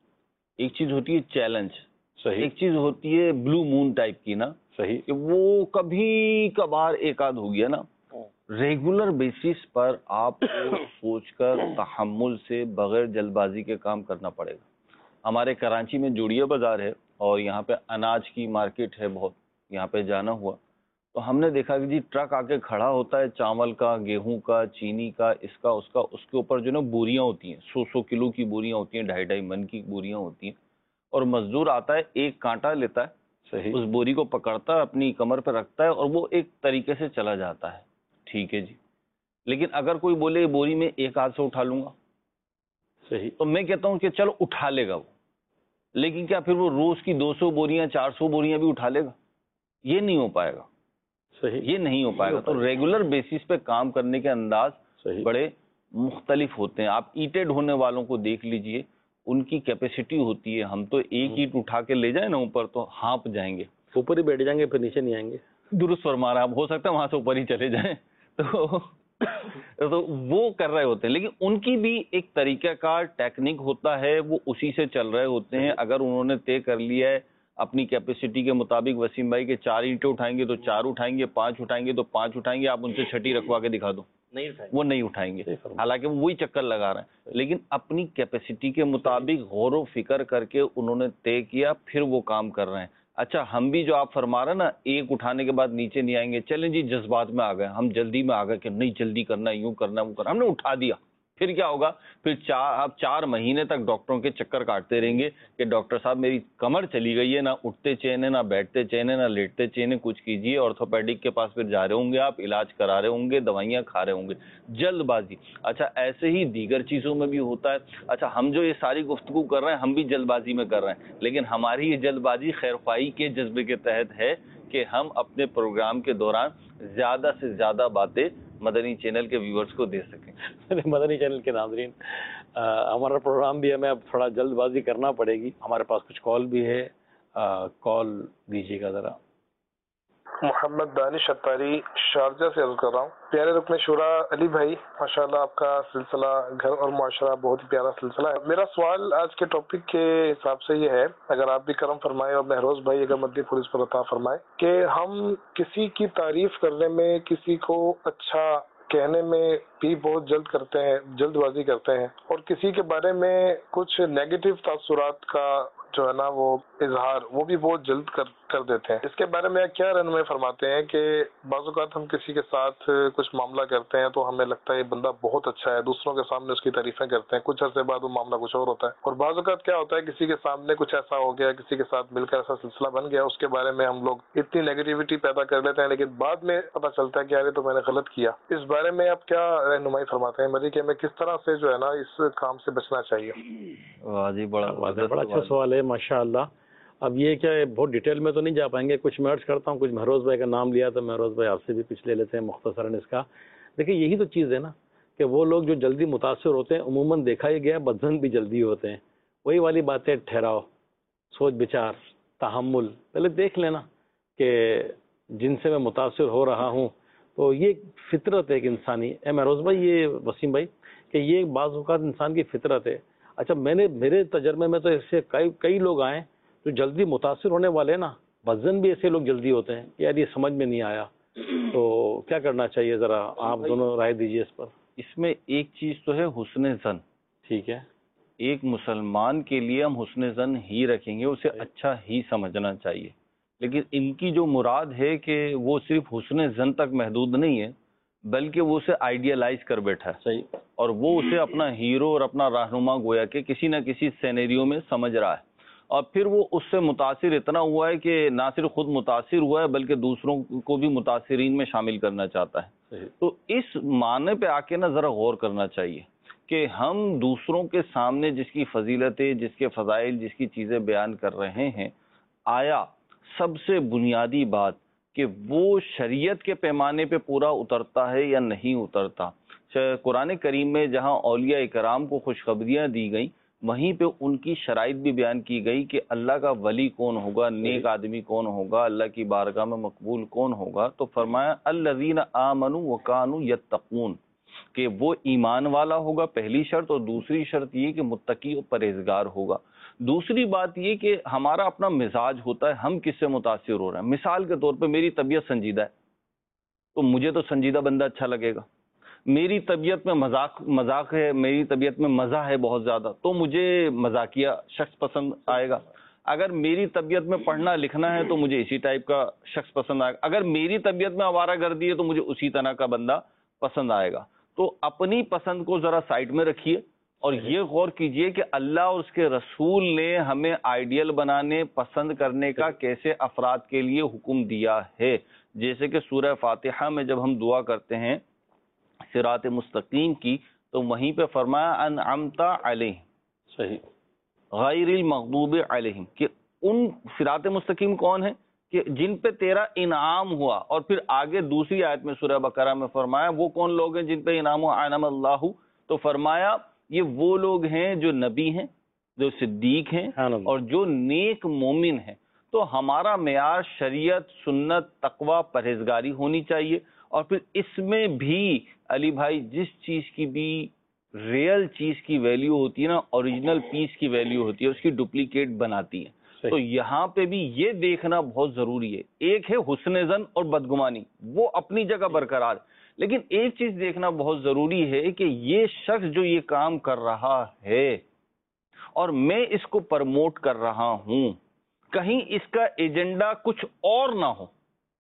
ایک چیز ہوتی ہے چیلنج، صحیح، ایک چیز ہوتی ہے بلو مون ٹائپ کی نا، صحیح، کہ وہ کبھی کبھار ایک آدھ ہو گیا نا. ریگولر بیسس پر آپ کو سوچ کر تحمل سے بغیر جلد بازی کے کام کرنا پڑے گا. ہمارے کراچی میں جوڑیا بازار ہے اور یہاں پہ اناج کی مارکیٹ ہے بہت، یہاں پہ جانا ہوا تو ہم نے دیکھا کہ جی ٹرک آ کے کھڑا ہوتا ہے چاول کا، گیہوں کا، چینی کا، اس کا اس کا، اس کے اوپر جو نا بوریاں ہوتی ہیں، سو سو کلو کی بوریاں ہوتی ہیں، ڈھائی ڈھائی من کی بوریاں ہوتی ہیں، اور مزدور آتا ہے ایک کانٹا لیتا ہے، صحیح، اس بوری کو پکڑتا ہے اپنی کمر پہ رکھتا ہے اور وہ ایک طریقے سے چلا جاتا ہے. ٹھیک ہے جی، لیکن اگر کوئی بولے یہ بوری میں ایک ہاتھ سے اٹھا لوں گا، صحیح، تو میں کہتا ہوں کہ چلو اٹھا لے گا وہ، لیکن کیا پھر وہ روز کی دو سو بوریاں چار سو بوریاں بھی اٹھا لے گا؟ یہ نہیں ہو پائے گا، صحیح، یہ نہیں ہو پائے گا۔ تو ریگولر بیسس پہ کام کرنے کے انداز بڑے مختلف ہوتے ہیں۔ آپ ایٹڈ ہونے والوں کو دیکھ لیجئے، ان کی کیپیسٹی ہوتی ہے، ہم تو ایک ایٹ اٹھا کے لے جائیں نا اوپر تو ہانپ جائیں گے، اوپر ہی بیٹھ جائیں گے، پھر نیچے نہیں آئیں گے۔ درست فرما رہا، ہو سکتا ہے وہاں سے اوپر ہی چلے جائیں، تو تو وہ کر رہے ہوتے ہیں، لیکن ان کی بھی ایک طریقہ کار ٹیکنیک ہوتا ہے، وہ اسی سے چل رہے ہوتے ہیں۔ اگر انہوں نے طے کر لیا ہے اپنی کیپیسٹی کے مطابق وسیم بھائی کے چار اینٹیں اٹھائیں گے تو چار اٹھائیں گے، پانچ اٹھائیں گے تو پانچ اٹھائیں گے، آپ ان سے چھٹی رکھوا کے دکھا دو، نہیں اٹھائیں وہ نہیں اٹھائیں گے، حالانکہ وہ وہی چکر لگا رہے ہیں، لیکن اپنی کیپیسٹی کے مطابق غور و فکر کر کے انہوں نے طے کیا، پھر وہ کام کر رہے ہیں۔ اچھا ہم بھی جو آپ فرما رہے ہیں نا ایک اٹھانے کے بعد نیچے نہیں آئیں گے، چلیں جی جذبات میں آ گئے، ہم جلدی میں آ گئے کہ نہیں جلدی کرنا ہے، یوں کرنا ہے، وہ کرنا، ہم نے اٹھا دیا، پھر کیا ہوگا؟ پھر چار آپ چار مہینے تک ڈاکٹروں کے چکر کاٹتے رہیں گے کہ ڈاکٹر صاحب میری کمر چلی گئی ہے، نہ اٹھتے چین ہے، نہ بیٹھتے چین ہے، نہ لیٹتے چین ہے، کچھ کیجیے۔ آرتھوپیڈک کے پاس پھر جا رہے ہوں گے، آپ علاج کرا رہے ہوں گے، دوائیاں کھا رہے ہوں گے، جلد بازی۔ اچھا ایسے ہی دیگر چیزوں میں بھی ہوتا ہے۔ اچھا ہم جو یہ ساری گفتگو کر رہے ہیں ہم بھی جلد بازی میں کر رہے ہیں، لیکن ہماری یہ جلد بازی خیر خواہی کے جذبے کے تحت ہے کہ ہم اپنے پروگرام کے دوران زیادہ سے زیادہ باتیں مدنی چینل کے ویورز کو دے سکیں۔ مدنی چینل کے ناظرین، ہمارا پروگرام بھی ہمیں اب تھوڑا جلد بازی کرنا پڑے گی، ہمارے پاس کچھ کال بھی ہے، کال دیجیے گا ذرا۔ محمد دانش اتاری شارجہ سے عرض کر رہا ہوں۔ پیارے رکن شورا علی بھائی، ماشاءاللہ آپ کا سلسلہ گھر اور معاشرہ بہت ہی پیارا سلسلہ ہے۔ میرا سوال آج کے ٹاپک کے حساب سے یہ ہے، اگر آپ بھی کرم فرمائے اور مہروز بھائی اگر مدی پولیس پر عطا فرمائے، کہ ہم کسی کی تعریف کرنے میں، کسی کو اچھا کہنے میں بھی بہت جلد کرتے ہیں، جلد بازی کرتے ہیں، اور کسی کے بارے میں کچھ نیگیٹو تاثرات کا جو ہے نا وہ اظہار وہ بھی بہت جلد کر کر دیتے ہیں۔ اس کے بارے میں کیا رہنمائی فرماتے ہیں کہ بعض اوقات ہم کسی کے ساتھ کچھ معاملہ کرتے ہیں تو ہمیں لگتا ہے یہ بندہ بہت اچھا ہے، دوسروں کے سامنے اس کی تعریفیں کرتے ہیں، کچھ عرصے بعد وہ معاملہ کچھ اور ہوتا ہے، اور بعض اوقات کیا ہوتا ہے کسی کے سامنے کچھ ایسا ہو گیا، کسی کے ساتھ مل کر ایسا سلسلہ بن گیا، اس کے بارے میں ہم لوگ اتنی نیگیٹیوٹی پیدا کر لیتے ہیں، لیکن بعد میں پتہ چلتا ہے کہ یار یہ تو میں نے غلط کیا۔ اس بارے میں آپ کیا رہنمائی فرماتے ہیں مری کہ ہمیں کس طرح سے جو ہے نا اس کام سے بچنا چاہیے؟ واہ جی، بڑا بڑا اچھا سوال ہے ماشاءاللہ۔ اب یہ کیا ہے، بہت ڈیٹیل میں تو نہیں جا پائیں گے، کچھ میں عرض کرتا ہوں، کچھ مہروز بھائی کا نام لیا تو مہروز بھائی آپ سے بھی کچھ لے لیتے ہیں مختصراً اس کا۔ دیکھیں یہی تو چیز ہے نا کہ وہ لوگ جو جلدی متاثر ہوتے ہیں عموماً دیکھا ہی گیا بدظن بھی جلدی ہوتے ہیں۔ وہی والی باتیں، ٹھہراؤ، سوچ بچار، تحمل، پہلے دیکھ لینا کہ جن سے میں متاثر ہو رہا ہوں تو یہ فطرت ہے ایک انسانی۔ اے مہروز بھائی، یہ وسیم بھائی، کہ یہ بعض اوقات انسان کی فطرت ہے۔ اچھا میں نے میرے تجربے میں تو ایسے کئی کئی لوگ آئے جو جلدی متاثر ہونے والے نا، بدظن بھی ایسے لوگ جلدی ہوتے ہیں کہ یار یہ سمجھ میں نہیں آیا، تو کیا کرنا چاہیے؟ ذرا آپ دونوں رائے دیجیے اس پر۔ اس میں ایک چیز تو ہے حسن ظن، ٹھیک ہے، ایک مسلمان کے لیے ہم حسن ظن ہی رکھیں گے، اسے اچھا ہی سمجھنا چاہیے، لیکن ان کی جو مراد ہے کہ وہ صرف حسن ظن تک محدود نہیں ہے بلکہ وہ اسے آئیڈیالائز کر بیٹھا ہے، صحیح، اور وہ اسے اپنا ہیرو اور اپنا رہنما گویا کہ کسی نہ کسی سینیریو میں سمجھ رہا ہے، اور پھر وہ اس سے متاثر اتنا ہوا ہے کہ نہ صرف خود متاثر ہوا ہے بلکہ دوسروں کو بھی متاثرین میں شامل کرنا چاہتا ہے۔ تو اس معنی پہ آ کے نا ذرا غور کرنا چاہیے کہ ہم دوسروں کے سامنے جس کی فضیلتیں، جس کے فضائل، جس کی چیزیں بیان کر رہے ہیں، آیا سب سے بنیادی بات کہ وہ شریعت کے پیمانے پہ پورا اترتا ہے یا نہیں اترتا؟ قرآن کریم میں جہاں اولیاء اکرام کو خوشخبریاں دی گئیں وہیں پہ ان کی شرائط بھی بیان کی گئی کہ اللہ کا ولی کون ہوگا، نیک آدمی کون ہوگا، اللہ کی بارگاہ میں مقبول کون ہوگا، تو فرمایا الذین آمنوا وکانوا یتقون، کہ وہ ایمان والا ہوگا پہلی شرط، اور دوسری شرط یہ کہ متقی اور پرہیزگار ہوگا۔ دوسری بات یہ کہ ہمارا اپنا مزاج ہوتا ہے، ہم کس سے متاثر ہو رہے ہیں۔ مثال کے طور پہ میری طبیعت سنجیدہ ہے تو مجھے تو سنجیدہ بندہ اچھا لگے گا، میری طبیعت میں مذاق مذاق ہے، میری طبیعت میں مزہ ہے بہت زیادہ تو مجھے مذاقیہ شخص پسند آئے گا۔ اگر میری طبیعت میں پڑھنا لکھنا ہے تو مجھے اسی ٹائپ کا شخص پسند آئے گا۔ اگر میری طبیعت میں آوارہ گردی ہے تو مجھے اسی طرح کا بندہ پسند آئے گا۔ تو اپنی پسند کو ذرا سائڈ میں رکھیے اور یہ غور کیجئے کہ اللہ اور اس کے رسول نے ہمیں آئیڈیل بنانے، پسند کرنے کا کیسے افراد کے لیے حکم دیا ہے۔ جیسے کہ سورہ فاتحہ میں جب ہم دعا کرتے ہیں صراط مستقیم کی تو وہیں پہ فرمایا انعمت علیہم، صحیح، غیر المغضوب علیہم، کہ ان صراط مستقیم کون ہے کہ جن پہ تیرا انعام ہوا، اور پھر آگے دوسری آیت میں سورہ بقرہ میں فرمایا وہ کون لوگ ہیں جن پہ انعام ہوا، انعم اللہ، تو فرمایا یہ وہ لوگ ہیں جو نبی ہیں، جو صدیق ہیں، اور جو نیک مومن ہیں۔ تو ہمارا معیار شریعت، سنت، تقوی، پرہیزگاری ہونی چاہیے، اور پھر اس میں بھی علی بھائی جس چیز کی بھی ریئل چیز کی ویلیو ہوتی ہے نا، اوریجنل پیس کی ویلیو ہوتی ہے، اس کی ڈپلیکیٹ بناتی ہے۔ تو یہاں پہ بھی یہ دیکھنا بہت ضروری ہے۔ ایک ہے حسن ظن اور بدگمانی، وہ اپنی جگہ برقرار، لیکن ایک چیز دیکھنا بہت ضروری ہے کہ یہ شخص جو یہ کام کر رہا ہے اور میں اس کو پرموٹ کر رہا ہوں، کہیں اس کا ایجنڈا کچھ اور نہ ہو۔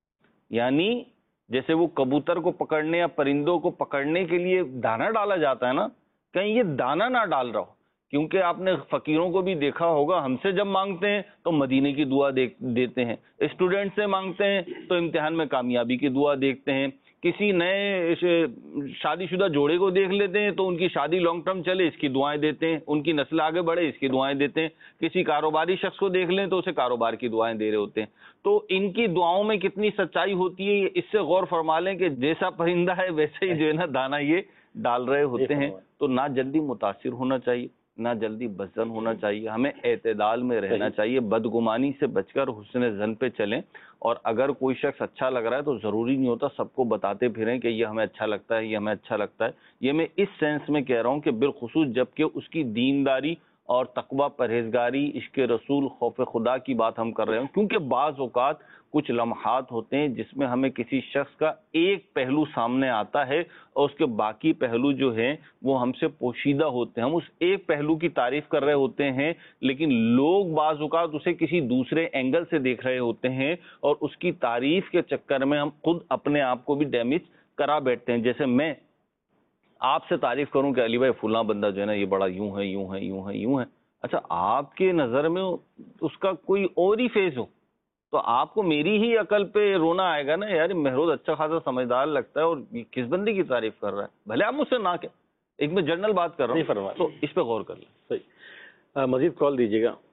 یعنی جیسے وہ کبوتر کو پکڑنے یا پرندوں کو پکڑنے کے لیے دانا ڈالا جاتا ہے نا، کہیں یہ دانا نہ ڈال رہا ہو، کیونکہ آپ نے فقیروں کو بھی دیکھا ہوگا، ہم سے جب مانگتے ہیں تو مدینے کی دعا دیتے ہیں، اسٹوڈنٹ سے مانگتے ہیں تو امتحان میں کامیابی کی دعا دیکھتے ہیں، کسی نئے شادی شدہ جوڑے کو دیکھ لیتے ہیں تو ان کی شادی لانگ ٹرم چلے اس کی دعائیں دیتے ہیں، ان کی نسل آگے بڑھے اس کی دعائیں دیتے ہیں، کسی کاروباری شخص کو دیکھ لیں تو اسے کاروبار کی دعائیں دے رہے ہوتے ہیں۔ تو ان کی دعاؤں میں کتنی سچائی ہوتی ہے اس سے غور فرما لیں کہ جیسا پرندہ ہے ویسے ہی جو ہے نا دانا یہ ڈال رہے ہوتے ہیں۔ تو نہ جلدی متاثر ہونا چاہیے، نہ جلدی بدظن ہونا چاہیے، ہمیں اعتدال میں رہنا چاہیے، بدگمانی سے بچ کر حسن ظن پہ چلیں، اور اگر کوئی شخص اچھا لگ رہا ہے تو ضروری نہیں ہوتا سب کو بتاتے پھریں کہ یہ ہمیں اچھا لگتا ہے، یہ ہمیں اچھا لگتا ہے۔ یہ میں اس سینس میں کہہ رہا ہوں کہ بالخصوص جب کہ اس کی دینداری اور تقوی، پرہیزگاری، عشق رسول، خوف خدا کی بات ہم کر رہے ہیں، کیونکہ بعض اوقات کچھ لمحات ہوتے ہیں جس میں ہمیں کسی شخص کا ایک پہلو سامنے آتا ہے اور اس کے باقی پہلو جو ہیں وہ ہم سے پوشیدہ ہوتے ہیں، ہم اس ایک پہلو کی تعریف کر رہے ہوتے ہیں لیکن لوگ بعض اوقات اسے کسی دوسرے اینگل سے دیکھ رہے ہوتے ہیں، اور اس کی تعریف کے چکر میں ہم خود اپنے آپ کو بھی ڈیمیج کرا بیٹھتے ہیں۔ جیسے میں آپ سے تعریف کروں کہ علی بھائی فلاں بندہ جو ہے نا یہ بڑا یوں ہے یوں ہے یوں ہے یوں ہے، اچھا آپ کے نظر میں اس کا کوئی اور ہی فیز ہو تو آپ کو میری ہی عقل پہ رونا آئے گا نا، یار مہروز اچھا خاصا سمجھدار لگتا ہے اور کس بندے کی تعریف کر رہا ہے، بھلے آپ مجھ سے نہ کہ ایک میں جنرل بات کر رہا ہوں، تو اس پہ غور کر لیں۔ صحیح، مزید کال دیجیے گا۔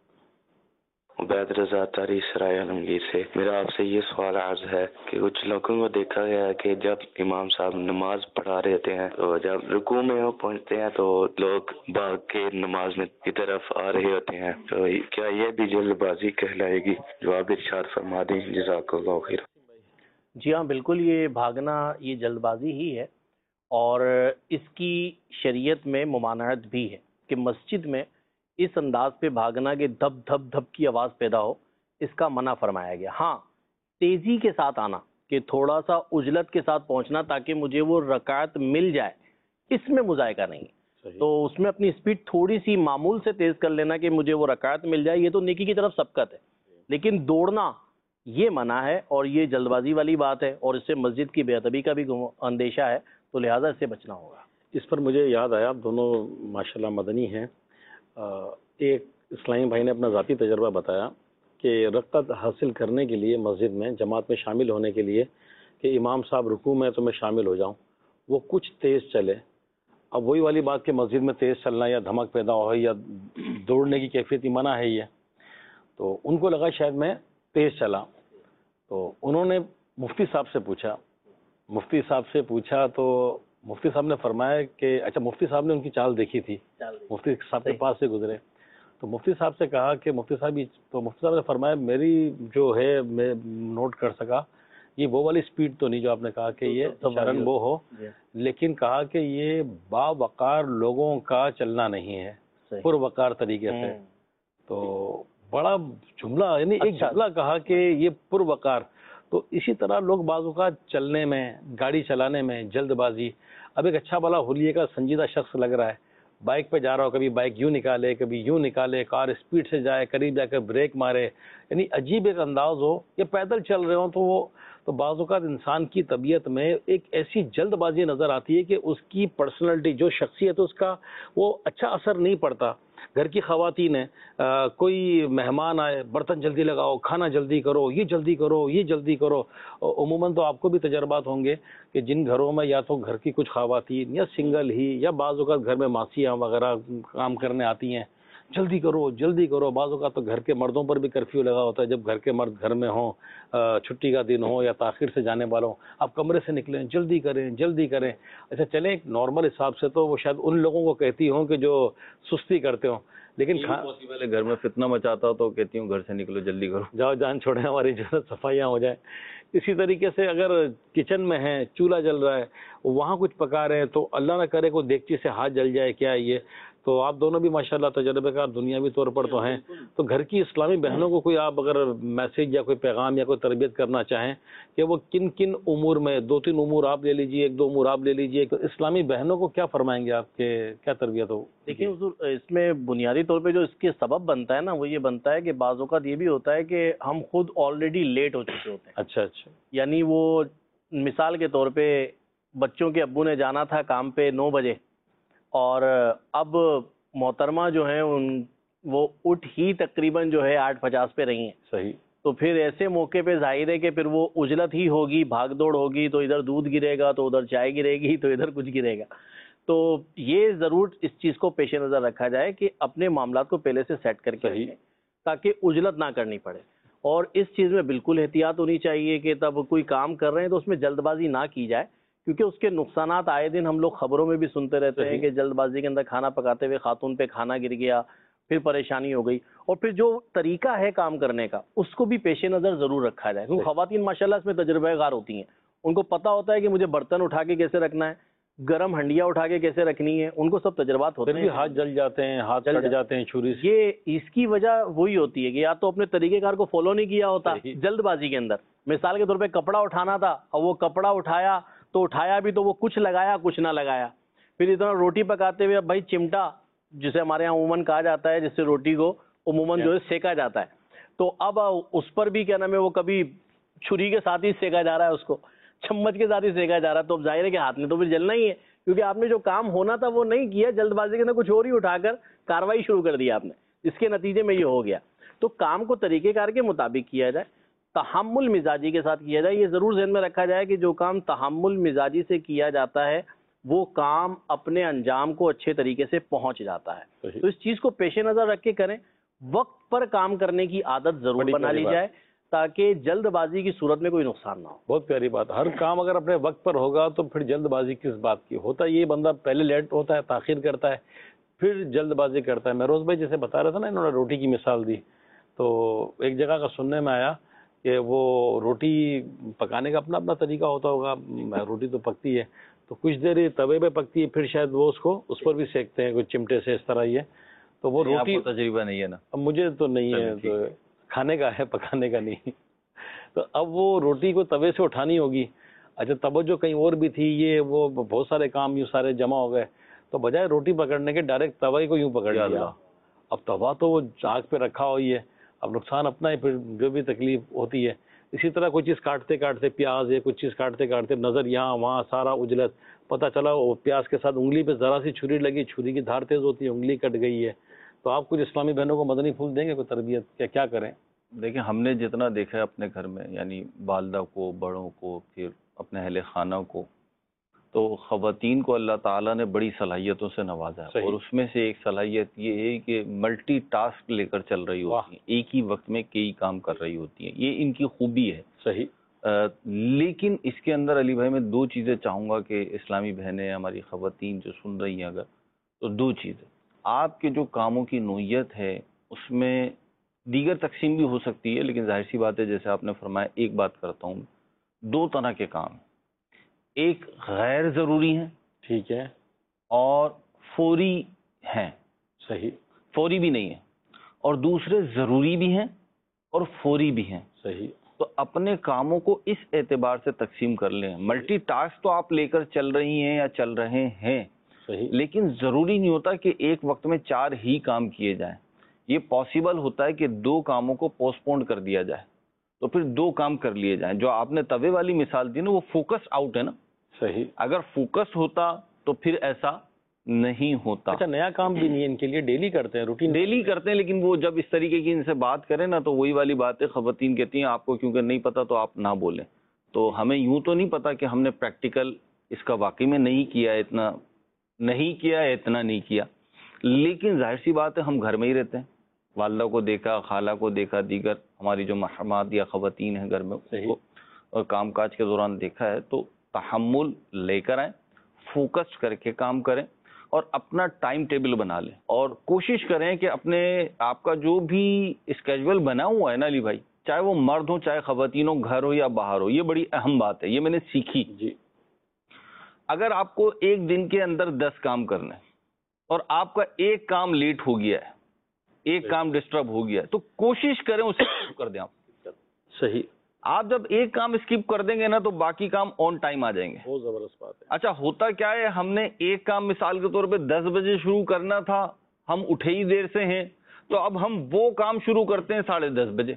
عبید رضا تاری سرائے عالمگیر سے میرا آپ سے یہ سوال عرض ہے کہ کچھ لوگوں کو دیکھا گیا ہے کہ جب امام صاحب نماز پڑھا رہے ہوتے ہیں تو جب رکوع میں وہ پہنچتے ہیں تو لوگ بھاگ کے نماز میں کی طرف آ رہے ہوتے ہیں، تو کیا یہ بھی جلد بازی کہلائے گی؟ جواب ارشاد فرما دیں، جزاک اللہ خیر۔ جی ہاں بالکل، یہ بھاگنا یہ جلد بازی ہی ہے، اور اس کی شریعت میں ممانعت بھی ہے کہ مسجد میں اس انداز پہ بھاگنا کہ دھب دھب دھب کی آواز پیدا ہو، اس کا منع فرمایا گیا۔ ہاں تیزی کے ساتھ آنا، کہ تھوڑا سا عجلت کے ساتھ پہنچنا تاکہ مجھے وہ رکعت مل جائے، اس میں مذائقہ نہیں ہے۔ تو اس میں اپنی سپیڈ تھوڑی سی معمول سے تیز کر لینا کہ مجھے وہ رکعت مل جائے، یہ تو نیکی کی طرف سبقت ہے، لیکن دوڑنا یہ منع ہے اور یہ جلد بازی والی بات ہے، اور اس سے مسجد کی بے ادبی کا بھی اندیشہ ہے، تو لہٰذا اس سے بچنا ہوگا۔ اس پر مجھے یاد آیا، آپ دونوں ماشاءاللہ مدنی ہیں، ایک اسلامی بھائی نے اپنا ذاتی تجربہ بتایا کہ رکعت حاصل کرنے کے لیے مسجد میں جماعت میں شامل ہونے کے لیے کہ امام صاحب رکوع میں تو میں شامل ہو جاؤں، وہ کچھ تیز چلے۔ اب وہی والی بات کہ مسجد میں تیز چلنا یا دھمک پیدا ہو یا دوڑنے کی کیفیت ہی منع ہے یہ، تو ان کو لگا شاید میں تیز چلا، تو انہوں نے مفتی صاحب سے پوچھا مفتی صاحب سے پوچھا تو مفتی صاحب نے فرمایا کہ اچھا، مفتی صاحب نے ان کی چال دیکھی تھی، مفتی صاحب کے پاس سے گزرے تو مفتی صاحب سے کہا کہ مفتی صاحب تو مفتی صاحب نے فرمایا میری جو ہے میں نوٹ کر سکا یہ وہ والی سپیڈ تو نہیں جو آپ نے کہا کہ یہ شرن وہ ہو، لیکن کہا کہ یہ باوقار لوگوں کا چلنا نہیں ہے، پر وقار طریقے سے۔ تو بڑا جملہ، یعنی ایک جملہ کہا کہ یہ پر وقار۔ تو اسی طرح لوگ بعض اوقات چلنے میں، گاڑی چلانے میں جلد بازی، اب ایک اچھا بھلا حلیے کا سنجیدہ شخص لگ رہا ہے، بائک پہ جا رہا ہو، کبھی بائک یوں نکالے کبھی یوں نکالے، کار اسپیڈ سے جائے، قریب جا کر بریک مارے، یعنی عجیب ایک انداز ہو، یا پیدل چل رہے ہوں تو وہ تو بعض اوقات انسان کی طبیعت میں ایک ایسی جلد بازی نظر آتی ہے کہ اس کی پرسنالٹی جو شخصیت ہے اس کا وہ اچھا اثر نہیں پڑتا۔ گھر کی خواتین ہیں، کوئی مہمان آئے، برتن جلدی لگاؤ، کھانا جلدی کرو، یہ جلدی کرو یہ جلدی کرو۔ عموماً تو آپ کو بھی تجربات ہوں گے کہ جن گھروں میں یا تو گھر کی کچھ خواتین یا سنگل ہی یا بعض اوقات گھر میں ماسیاں وغیرہ کام کرنے آتی ہیں، جلدی کرو جلدی کرو. بعض اوقات تو گھر کے مردوں پر بھی کرفیو لگا ہوتا ہے, جب گھر کے مرد گھر میں ہوں, چھٹی کا دن ہو یا تاخیر سے جانے والوں, آپ کمرے سے نکلیں جلدی کریں جلدی کریں. اچھا چلیں ایک نارمل حساب سے تو وہ شاید ان لوگوں کو کہتی ہوں کہ جو سستی کرتے ہوں, لیکن پاسبل ہے گھر میں فتنہ مچاتا ہو تو کہتی ہوں گھر سے نکلو جلدی کرو, جاؤ جان چھوڑیں ہماری جو ہے صفائیاں ہو جائیں. اسی طریقے سے اگر کچن میں ہیں, چولہا جل رہا ہے, وہاں کچھ پکا رہے ہیں, تو اللہ نہ کرے کوئی دیگچی سے ہاتھ جل جائے کیا یہ, تو آپ دونوں بھی ماشاءاللہ تجربے کار دنیاوی طور پر تو ہیں, تو گھر کی اسلامی بہنوں کو کوئی آپ اگر میسج یا کوئی پیغام یا کوئی تربیت کرنا چاہیں کہ وہ کن کن امور میں, دو تین امور آپ لے لیجئے, ایک دو امور آپ لے لیجئے, تو اسلامی بہنوں کو کیا فرمائیں گے آپ کے, کیا تربیت ہو؟ دیکھیں حضور, اس میں بنیادی طور پہ جو اس کے سبب بنتا ہے نا, وہ یہ بنتا ہے کہ بعض اوقات یہ بھی ہوتا ہے کہ ہم خود آلریڈی لیٹ ہو چکے ہوتے ہیں. اچھا اچھا. یعنی وہ مثال کے طور پہ بچوں کے ابو نے جانا تھا کام پہ نو بجے, اور اب محترمہ جو ہیں ان وہ اٹھ ہی تقریباً جو ہے آٹھ پچاس پہ رہی ہیں. صحیح. تو پھر ایسے موقع پہ ظاہر ہے کہ پھر وہ اجلت ہی ہوگی, بھاگ دوڑ ہوگی, تو ادھر دودھ گرے گا, تو ادھر چائے گرے گی, تو ادھر کچھ گرے گا. تو یہ ضرور اس چیز کو پیش نظر رکھا جائے کہ اپنے معاملات کو پہلے سے سیٹ کر کے رکھیں تاکہ اجلت نہ کرنی پڑے. اور اس چیز میں بالکل احتیاط ہونی چاہیے کہ تب کوئی کام کر رہے ہیں تو اس میں جلد بازی نہ کی جائے, کیونکہ اس کے نقصانات آئے دن ہم لوگ خبروں میں بھی سنتے رہتے ہیں کہ جلد بازی کے اندر کھانا پکاتے ہوئے خاتون پہ کھانا گر گیا, پھر پریشانی ہو گئی. اور پھر جو طریقہ ہے کام کرنے کا اس کو بھی پیش نظر ضرور رکھا جائے, کیونکہ خواتین ماشاءاللہ اس میں تجربہ کار ہوتی ہیں, ان کو پتہ ہوتا ہے کہ مجھے برتن اٹھا کے کیسے رکھنا ہے, گرم ہنڈیاں اٹھا کے کیسے رکھنی ہے, ان کو سب تجربات ہوتے ہیں. ہاتھ جل جاتے ہیں, ہاتھ کٹ جاتے ہیں چھری سے. یہ اس کی وجہ وہی ہوتی ہے کہ یا تو اپنے طریقہ کار کو فالو نہیں کیا ہوتا جلد بازی کے اندر. مثال کے طور پہ کپڑا اٹھانا تھا, اور وہ کپڑا اٹھایا تو اٹھایا بھی تو وہ کچھ لگایا کچھ نہ لگایا. پھر اتنا روٹی پکاتے ہوئے بھائی چمٹا جسے ہمارے یہاں عموماً کہا جاتا ہے, جس سے روٹی کو عموماً جو ہے سیکا جاتا ہے, تو اب اس پر بھی کیا نام ہے وہ کبھی چھری کے ساتھ ہی سیکا جا رہا ہے, اس کو چمچ کے ساتھ ہی سیکا جا رہا ہے. تو اب ظاہر ہے کہ ہاتھ میں تو پھر جلنا ہی ہے, کیونکہ آپ نے جو کام ہونا تھا وہ نہیں کیا, جلد بازی کے اندر کچھ اور ہی اٹھا کر کاروائی شروع کر دی آپ نے, اس کے نتیجے میں یہ ہو گیا. تو کام کو طریقہ کار کے مطابق کیا جائے, تحمل مزاجی کے ساتھ کیا جائے. یہ ضرور ذہن میں رکھا جائے کہ جو کام تحمل مزاجی سے کیا جاتا ہے وہ کام اپنے انجام کو اچھے طریقے سے پہنچ جاتا ہے. تو اس چیز کو پیش نظر رکھ کے کریں, وقت پر کام کرنے کی عادت ضرور بنا لی جائے تاکہ جلد بازی کی صورت میں کوئی نقصان نہ ہو. بہت پیاری بات. ہر کام اگر اپنے وقت پر ہوگا تو پھر جلد بازی کس بات کی. ہوتا یہ بندہ پہلے لیٹ ہوتا ہے, تاخیر کرتا ہے, پھر جلد بازی کرتا ہے. مہروز بھائی جیسے بتا رہا تھا نا, انہوں نے روٹی کی مثال دی, تو ایک جگہ کا سننے میں آیا کہ وہ روٹی پکانے کا اپنا اپنا طریقہ ہوتا ہوگا. روٹی تو پکتی ہے تو کچھ دیر توے پہ پکتی ہے, پھر شاید وہ اس کو اس پر بھی سیکتے ہیں کچھ چمٹے سے, اس طرح یہ. تو وہ روٹی تجربہ نہیں ہے نا, اب مجھے تو نہیں ہے, تو کھانے کا ہے, پکانے کا نہیں. تو اب وہ روٹی کو توے سے اٹھانی ہوگی. اچھا توجہ کہیں اور بھی تھی, یہ وہ بہت سارے کام یوں سارے جمع ہو گئے, تو بجائے روٹی پکڑنے کے ڈائریکٹ توے کو یوں پکڑ لیا. اب توا تو وہ آگ پہ رکھا ہوئی ہے, اب نقصان اپنا ہے, پھر جو بھی تکلیف ہوتی ہے. اسی طرح کوئی چیز کاٹتے کاٹتے پیاز ہے, کچھ چیز کاٹتے کاٹتے نظر یہاں وہاں سارا اجلت, پتہ چلا وہ پیاز کے ساتھ انگلی پہ ذرا سی چھری لگی, چھری کی دھار تیز ہوتی ہے, انگلی کٹ گئی ہے. تو آپ کچھ اسلامی بہنوں کو مدنی پھول دیں گے کوئی تربیت, کیا کیا کریں؟ دیکھیں ہم نے جتنا دیکھا ہے اپنے گھر میں, یعنی والدہ کو, بڑوں کو, پھر اپنے اہل خانہ کو, تو خواتین کو اللہ تعالیٰ نے بڑی صلاحیتوں سے نوازا ہے. اور اس میں سے ایک صلاحیت یہ ہے کہ ملٹی ٹاسک لے کر چل رہی ہوتی ہیں, ایک ہی وقت میں کئی کام کر رہی ہوتی ہیں. یہ ان کی خوبی ہے. صحیح. لیکن اس کے اندر علی بھائی میں دو چیزیں چاہوں گا کہ اسلامی بہنیں, ہماری خواتین جو سن رہی ہیں اگر, تو دو چیزیں. آپ کے جو کاموں کی نوعیت ہے اس میں دیگر تقسیم بھی ہو سکتی ہے, لیکن ظاہر سی بات ہے جیسے آپ نے فرمایا, ایک بات کرتا ہوں, دو طرح کے کام, ایک غیر ضروری ہیں, ٹھیک ہے, اور فوری ہیں. صحیح. فوری بھی نہیں ہیں, اور دوسرے ضروری بھی ہیں اور فوری بھی ہیں. صحیح. تو اپنے کاموں کو اس اعتبار سے تقسیم کر لیں. ملٹی ٹاسک تو آپ لے کر چل رہی ہیں یا چل رہے ہیں, صحیح, لیکن ضروری نہیں ہوتا کہ ایک وقت میں چار ہی کام کیے جائیں. یہ پاسبل ہوتا ہے کہ دو کاموں کو پوسٹ پون کر دیا جائے, تو پھر دو کام کر لیے جائیں. جو آپ نے توے والی مثال دی نا, وہ فوکس آؤٹ ہے نا. صحیح. اگر فوکس ہوتا تو پھر ایسا نہیں ہوتا. اچھا نیا کام بھی نہیں ہے ان کے لیے, ڈیلی کرتے ہیں, روٹین ڈیلی کرتے ہیں, لیکن وہ جب اس طریقے کی ان سے بات کریں نا, تو وہی والی بات ہے, خواتین کہتی ہیں آپ کو کیونکہ نہیں پتا تو آپ نہ بولیں. تو ہمیں یوں تو نہیں پتا کہ ہم نے پریکٹیکل اس کا واقعی میں نہیں کیا, اتنا نہیں کیا, اتنا نہیں کیا. لیکن ظاہر سی بات ہے ہم گھر میں ہی رہتے ہیں، والدہ کو دیکھا، خالہ کو دیکھا، دیگر ہماری جو محرمات یا خواتین ہیں گھر میں ان کو اور کام کاج کے دوران دیکھا ہے، تو تحمل لے کر آئیں، فوکس کر کے کام کریں اور اپنا ٹائم ٹیبل بنا لیں، اور کوشش کریں کہ اپنے آپ کا جو بھی اسکیجول بنا ہوا ہے نا علی بھائی، چاہے وہ مرد ہو چاہے خواتین ہو، گھر ہو یا باہر ہو، یہ بڑی اہم بات ہے، یہ میں نے سیکھی جی۔ اگر آپ کو ایک دن کے اندر دس کام کرنے اور آپ کا ایک کام لیٹ ہو گیا ہے، ایک کام ڈسٹرب ہو گیا ہے، تو کوشش کریں اسے کر دیں آپ۔ صحیح۔ آپ جب ایک کام اسکپ کر دیں گے نا تو باقی کام آن ٹائم آ جائیں گے۔ بہت زبردست بات ہے۔ اچھا ہوتا کیا ہے، ہم نے ایک کام مثال کے طور پہ دس بجے شروع کرنا تھا، ہم اٹھے ہی دیر سے ہیں، تو اب ہم وہ کام شروع کرتے ہیں ساڑھے دس بجے،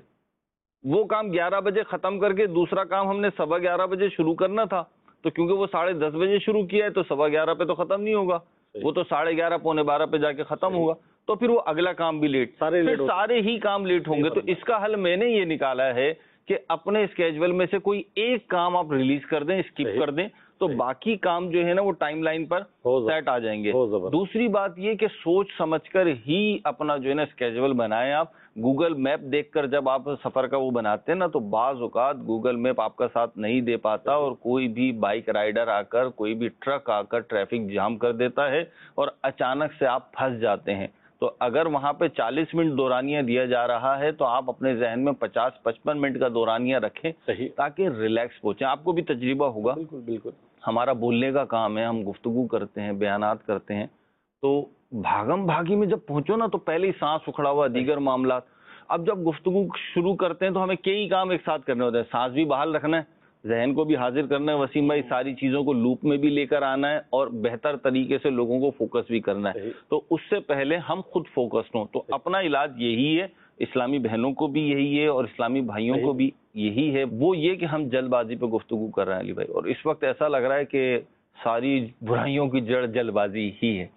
وہ کام گیارہ بجے ختم کر کے دوسرا کام ہم نے سوا گیارہ بجے شروع کرنا تھا، تو کیونکہ وہ ساڑھے دس بجے شروع کیا ہے تو سوا گیارہ پہ تو ختم نہیں ہوگا، وہ تو ساڑھے گیارہ پونے بارہ پہ جا کے ختم ہوگا، تو پھر وہ اگلا کام بھی لیٹ، پھر سارے ہی کام لیٹ ہوں گے۔ تو اس کا حل میں نے یہ نکالا ہے کہ اپنے اسکیجول میں سے کوئی ایک کام آپ ریلیز کر دیں، اسکپ کر دیں، تو باقی کام جو ہے نا وہ ٹائم لائن پر سیٹ آ جائیں گے۔ دوسری بات یہ کہ سوچ سمجھ کر ہی اپنا جو ہے نا اسکیجول بنائیں۔ آپ گوگل میپ دیکھ کر جب آپ سفر کا وہ بناتے ہیں نا، تو بعض اوقات گوگل میپ آپ کا ساتھ نہیں دے پاتا، اور کوئی بھی بائک رائڈر آ کر، کوئی بھی ٹرک آ کر ٹریفک جام کر دیتا ہے اور اچانک سے آپ پھنس جاتے ہیں۔ تو اگر وہاں پہ چالیس منٹ دورانیہ دیا جا رہا ہے تو آپ اپنے ذہن میں پچاس پچپن منٹ کا دورانیہ رکھیں تاکہ ریلیکس پہنچیں۔ آپ کو بھی تجربہ ہوگا، بالکل بالکل، ہمارا بولنے کا کام ہے، ہم گفتگو کرتے ہیں، بیانات کرتے ہیں، تو بھاگم بھاگی میں جب پہنچو نا تو پہلے ہی سانس اکھڑا ہوا، دیگر معاملات۔ اب جب گفتگو شروع کرتے ہیں تو ہمیں کئی کام ایک ساتھ کرنے ہوتے ہیں، سانس بھی بحال رکھنا ہے، ذہن کو بھی حاضر کرنا ہے وسیم بھائی، ساری چیزوں کو لوپ میں بھی لے کر آنا ہے اور بہتر طریقے سے لوگوں کو فوکس بھی کرنا ہے، تو اس سے پہلے ہم خود فوکس ہوں۔ تو اپنا علاج یہی ہے، اسلامی بہنوں کو بھی یہی ہے اور اسلامی بھائیوں کو بھی یہی ہے، وہ یہ کہ ہم جلد بازی پہ گفتگو کر رہے ہیں علی بھائی، اور اس وقت ایسا لگ رہا ہے کہ ساری برائیوں کی جڑ جلد بازی ہی ہے۔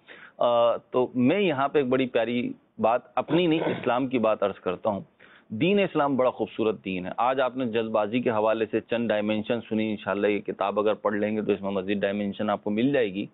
تو میں یہاں پہ ایک بڑی پیاری بات اپنی نہیں، اسلام کی بات عرض کرتا ہوں۔ دین اسلام بڑا خوبصورت دین ہے۔ آج آپ نے جلد بازی کے حوالے سے چند ڈائمنشن سنی، انشاءاللہ یہ کتاب اگر پڑھ لیں گے تو اس میں مزید ڈائمنشن آپ کو مل جائے گی،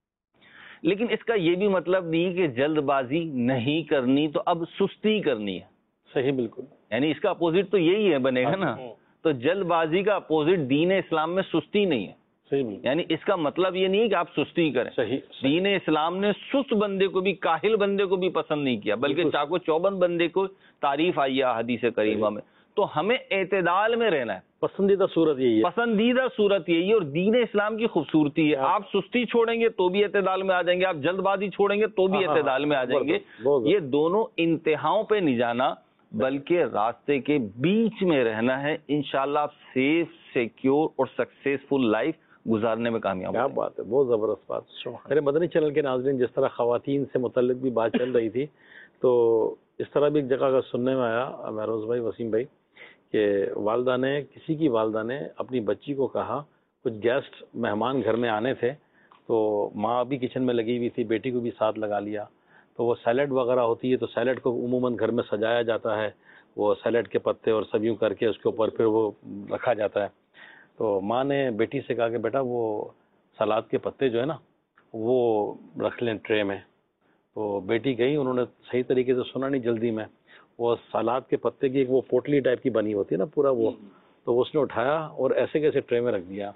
لیکن اس کا یہ بھی مطلب نہیں کہ جلد بازی نہیں کرنی تو اب سستی کرنی ہے۔ صحیح، بالکل، یعنی اس کا اپوزٹ تو یہی ہے بنے گا نا، تو جلد بازی کا اپوزٹ دین اسلام میں سستی نہیں ہے، یعنی اس کا مطلب یہ نہیں ہے کہ آپ سستی کریں۔ صحیح، دین اسلام نے سست بندے کو بھی، کاہل بندے کو بھی پسند نہیں کیا، بلکہ چاقو چوبند بندے کو تعریف آئی ہے حدیث کریمہ میں۔ تو ہمیں اعتدال میں رہنا ہے، پسندیدہ صورت یہی ہے، پسندیدہ صورت یہی ہے، اور دین اسلام کی خوبصورتی ہے۔ آپ سستی چھوڑیں گے تو بھی اعتدال میں آ جائیں گے، آپ جلد بازی چھوڑیں گے تو بھی اعتدال میں آ جائیں گے۔ یہ دونوں انتہاؤں پہ نہیں جانا، بلکہ راستے کے بیچ میں رہنا ہے، انشاءاللہ آپ سیف، سیکیور اور سکسیسفل لائف گزارنے میں کامیاب۔ کیا بات ہے، بہت زبردست بات۔ میرے مدنی چینل کے ناظرین، جس طرح خواتین سے متعلق بھی بات چل رہی تھی، تو اس طرح بھی ایک جگہ کا سننے میں آیا مہروز بھائی، وسیم بھائی، کہ والدہ نے، کسی کی والدہ نے اپنی بچی کو کہا، کچھ گیسٹ مہمان گھر میں آنے تھے، تو ماں بھی کچن میں لگی ہوئی تھی، بیٹی کو بھی ساتھ لگا لیا، تو وہ سیلڈ وغیرہ ہوتی ہے تو سیلڈ کو عموماً گھر میں سجایا جاتا ہے، وہ سیلڈ کے پتے اور سب یوں کر کے اس کے اوپر پھر وہ رکھا جاتا ہے۔ تو ماں نے بیٹی سے کہا کہ بیٹا وہ سلاد کے پتے جو ہے نا وہ رکھ لیں ٹرے میں، تو بیٹی گئی، انہوں نے صحیح طریقے سے سنا نہیں جلدی میں، وہ سلاد کے پتے کی ایک وہ پوٹلی ٹائپ کی بنی ہوتی ہے نا پورا وہ، تو اس نے اٹھایا اور ایسے کیسے ٹرے میں رکھ دیا۔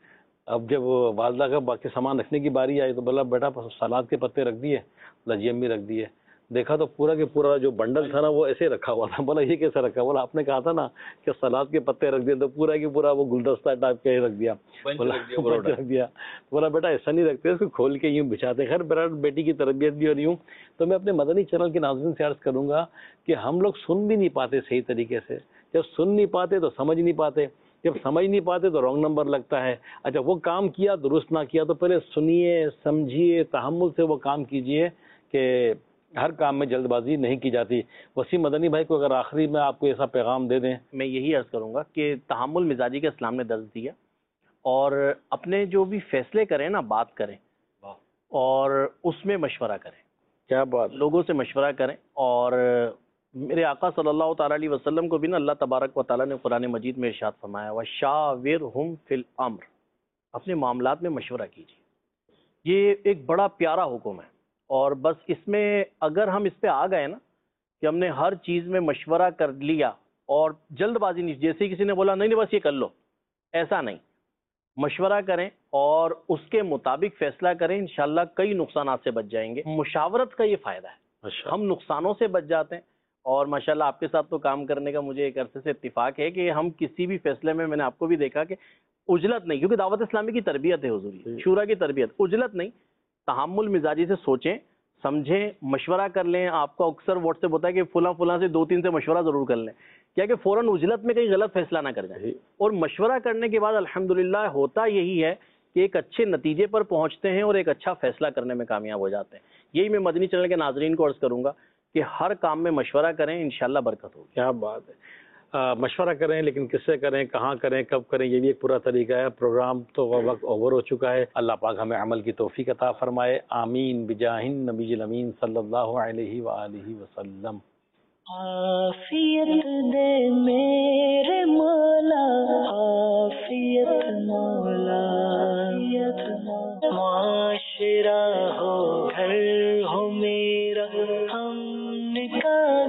اب جب والدہ کا باقی سامان رکھنے کی باری آئی تو بولا بیٹا سلاد کے پتے رکھ دیے، لجی امی رکھ دیے، دیکھا تو پورا کے پورا جو بنڈل تھا نا وہ ایسے رکھا ہوا تھا۔ بولا یہ کیسے رکھا؟ بولا آپ نے کہا تھا نا کہ سلاد کے پتے رکھ دیے، تو پورا کی پورا وہ گلدستہ ٹائپ کا ہی رکھ دیا، رکھ دیا۔ بولا بیٹا ایسا نہیں رکھتے، اس کو کھول کے یوں بچھاتے۔ خیر میرا بیٹی کی تربیت بھی اور یوں، تو میں اپنے مدنی چینل کے ناظرین سے عرض کروں گا کہ ہم لوگ سن بھی نہیں پاتے صحیح طریقے سے، جب سن نہیں پاتے تو سمجھ نہیں پاتے، جب سمجھ نہیں پاتے تو رانگ نمبر لگتا ہے۔ اچھا وہ کام کیا درست نہ کیا تو پہلے سنیے، سمجھیے، تحمل سے وہ کام کیجئے کہ ہر کام میں جلد بازی نہیں کی جاتی۔ وسیم مدنی بھائی کو اگر آخری میں آپ کو ایسا پیغام دے دیں۔ میں یہی عرض کروں گا کہ تحمل مزاجی کا اسلام نے درج دیا، اور اپنے جو بھی فیصلے کریں نا، بات کریں اور اس میں مشورہ کریں۔ کیا بات، لوگوں سے مشورہ کریں، اور میرے آقا صلی اللہ تعالیٰ علیہ وسلم کو بھی نا اللہ تبارک و تعالیٰ نے قرآن مجید میں ارشاد فرمایا، وَشَاوِرْهُمْ فِي الْأَمْرِ، اپنے معاملات میں مشورہ کیجیے۔ یہ ایک بڑا پیارا حکم ہے، اور بس اس میں اگر ہم اس پہ آ گئے نا کہ ہم نے ہر چیز میں مشورہ کر لیا اور جلد بازی نہیں، جیسے کسی نے بولا نہیں نہیں بس یہ کر لو، ایسا نہیں، مشورہ کریں اور اس کے مطابق فیصلہ کریں، انشاءاللہ کئی نقصانات سے بچ جائیں گے۔ مشاورت کا یہ فائدہ ہے، ہم نقصانوں سے بچ جاتے ہیں۔ اور ماشاءاللہ آپ کے ساتھ تو کام کرنے کا مجھے ایک عرصے سے اتفاق ہے کہ ہم کسی بھی فیصلے میں، میں نے آپ کو بھی دیکھا کہ عجلت نہیں، کیونکہ دعوت اسلامی کی تربیت ہے حضوری، شورا کی تربیت، عجلت نہیں، تحمل مزاجی سے سوچیں سمجھیں، مشورہ کر لیں۔ آپ کو اکثر واٹس ایپ ہوتا ہے کہ فلاں فلاں سے دو تین سے مشورہ ضرور کر لیں، کیا کہ فوراً عجلت میں کہیں غلط فیصلہ نہ کر جائیں۔ اور مشورہ کرنے کے بعد الحمدللہ ہوتا یہی ہے کہ ایک اچھے نتیجے پر پہنچتے ہیں اور ایک اچھا فیصلہ کرنے میں کامیاب ہو جاتے ہیں۔ یہی میں مدنی چینل کے ناظرین کو عرض کروں گا کہ ہر کام میں مشورہ کریں، انشاءاللہ برکت ہوگی۔ کیا بات ہے، آ, مشورہ کریں، لیکن کس سے کریں، کہاں کریں، کب کریں، یہ بھی ایک پورا طریقہ ہے۔ پروگرام تو وقت اوور ہو چکا ہے، اللہ پاک ہمیں عمل کی توفیق عطا فرمائے، آمین بجاہ النبی الامین صلی اللہ علیہ وآلہ وسلم۔ عافیت دے میرے مولا، عافیت مولا، معاشرہ ہو گھر ہو میرا، ہم نکال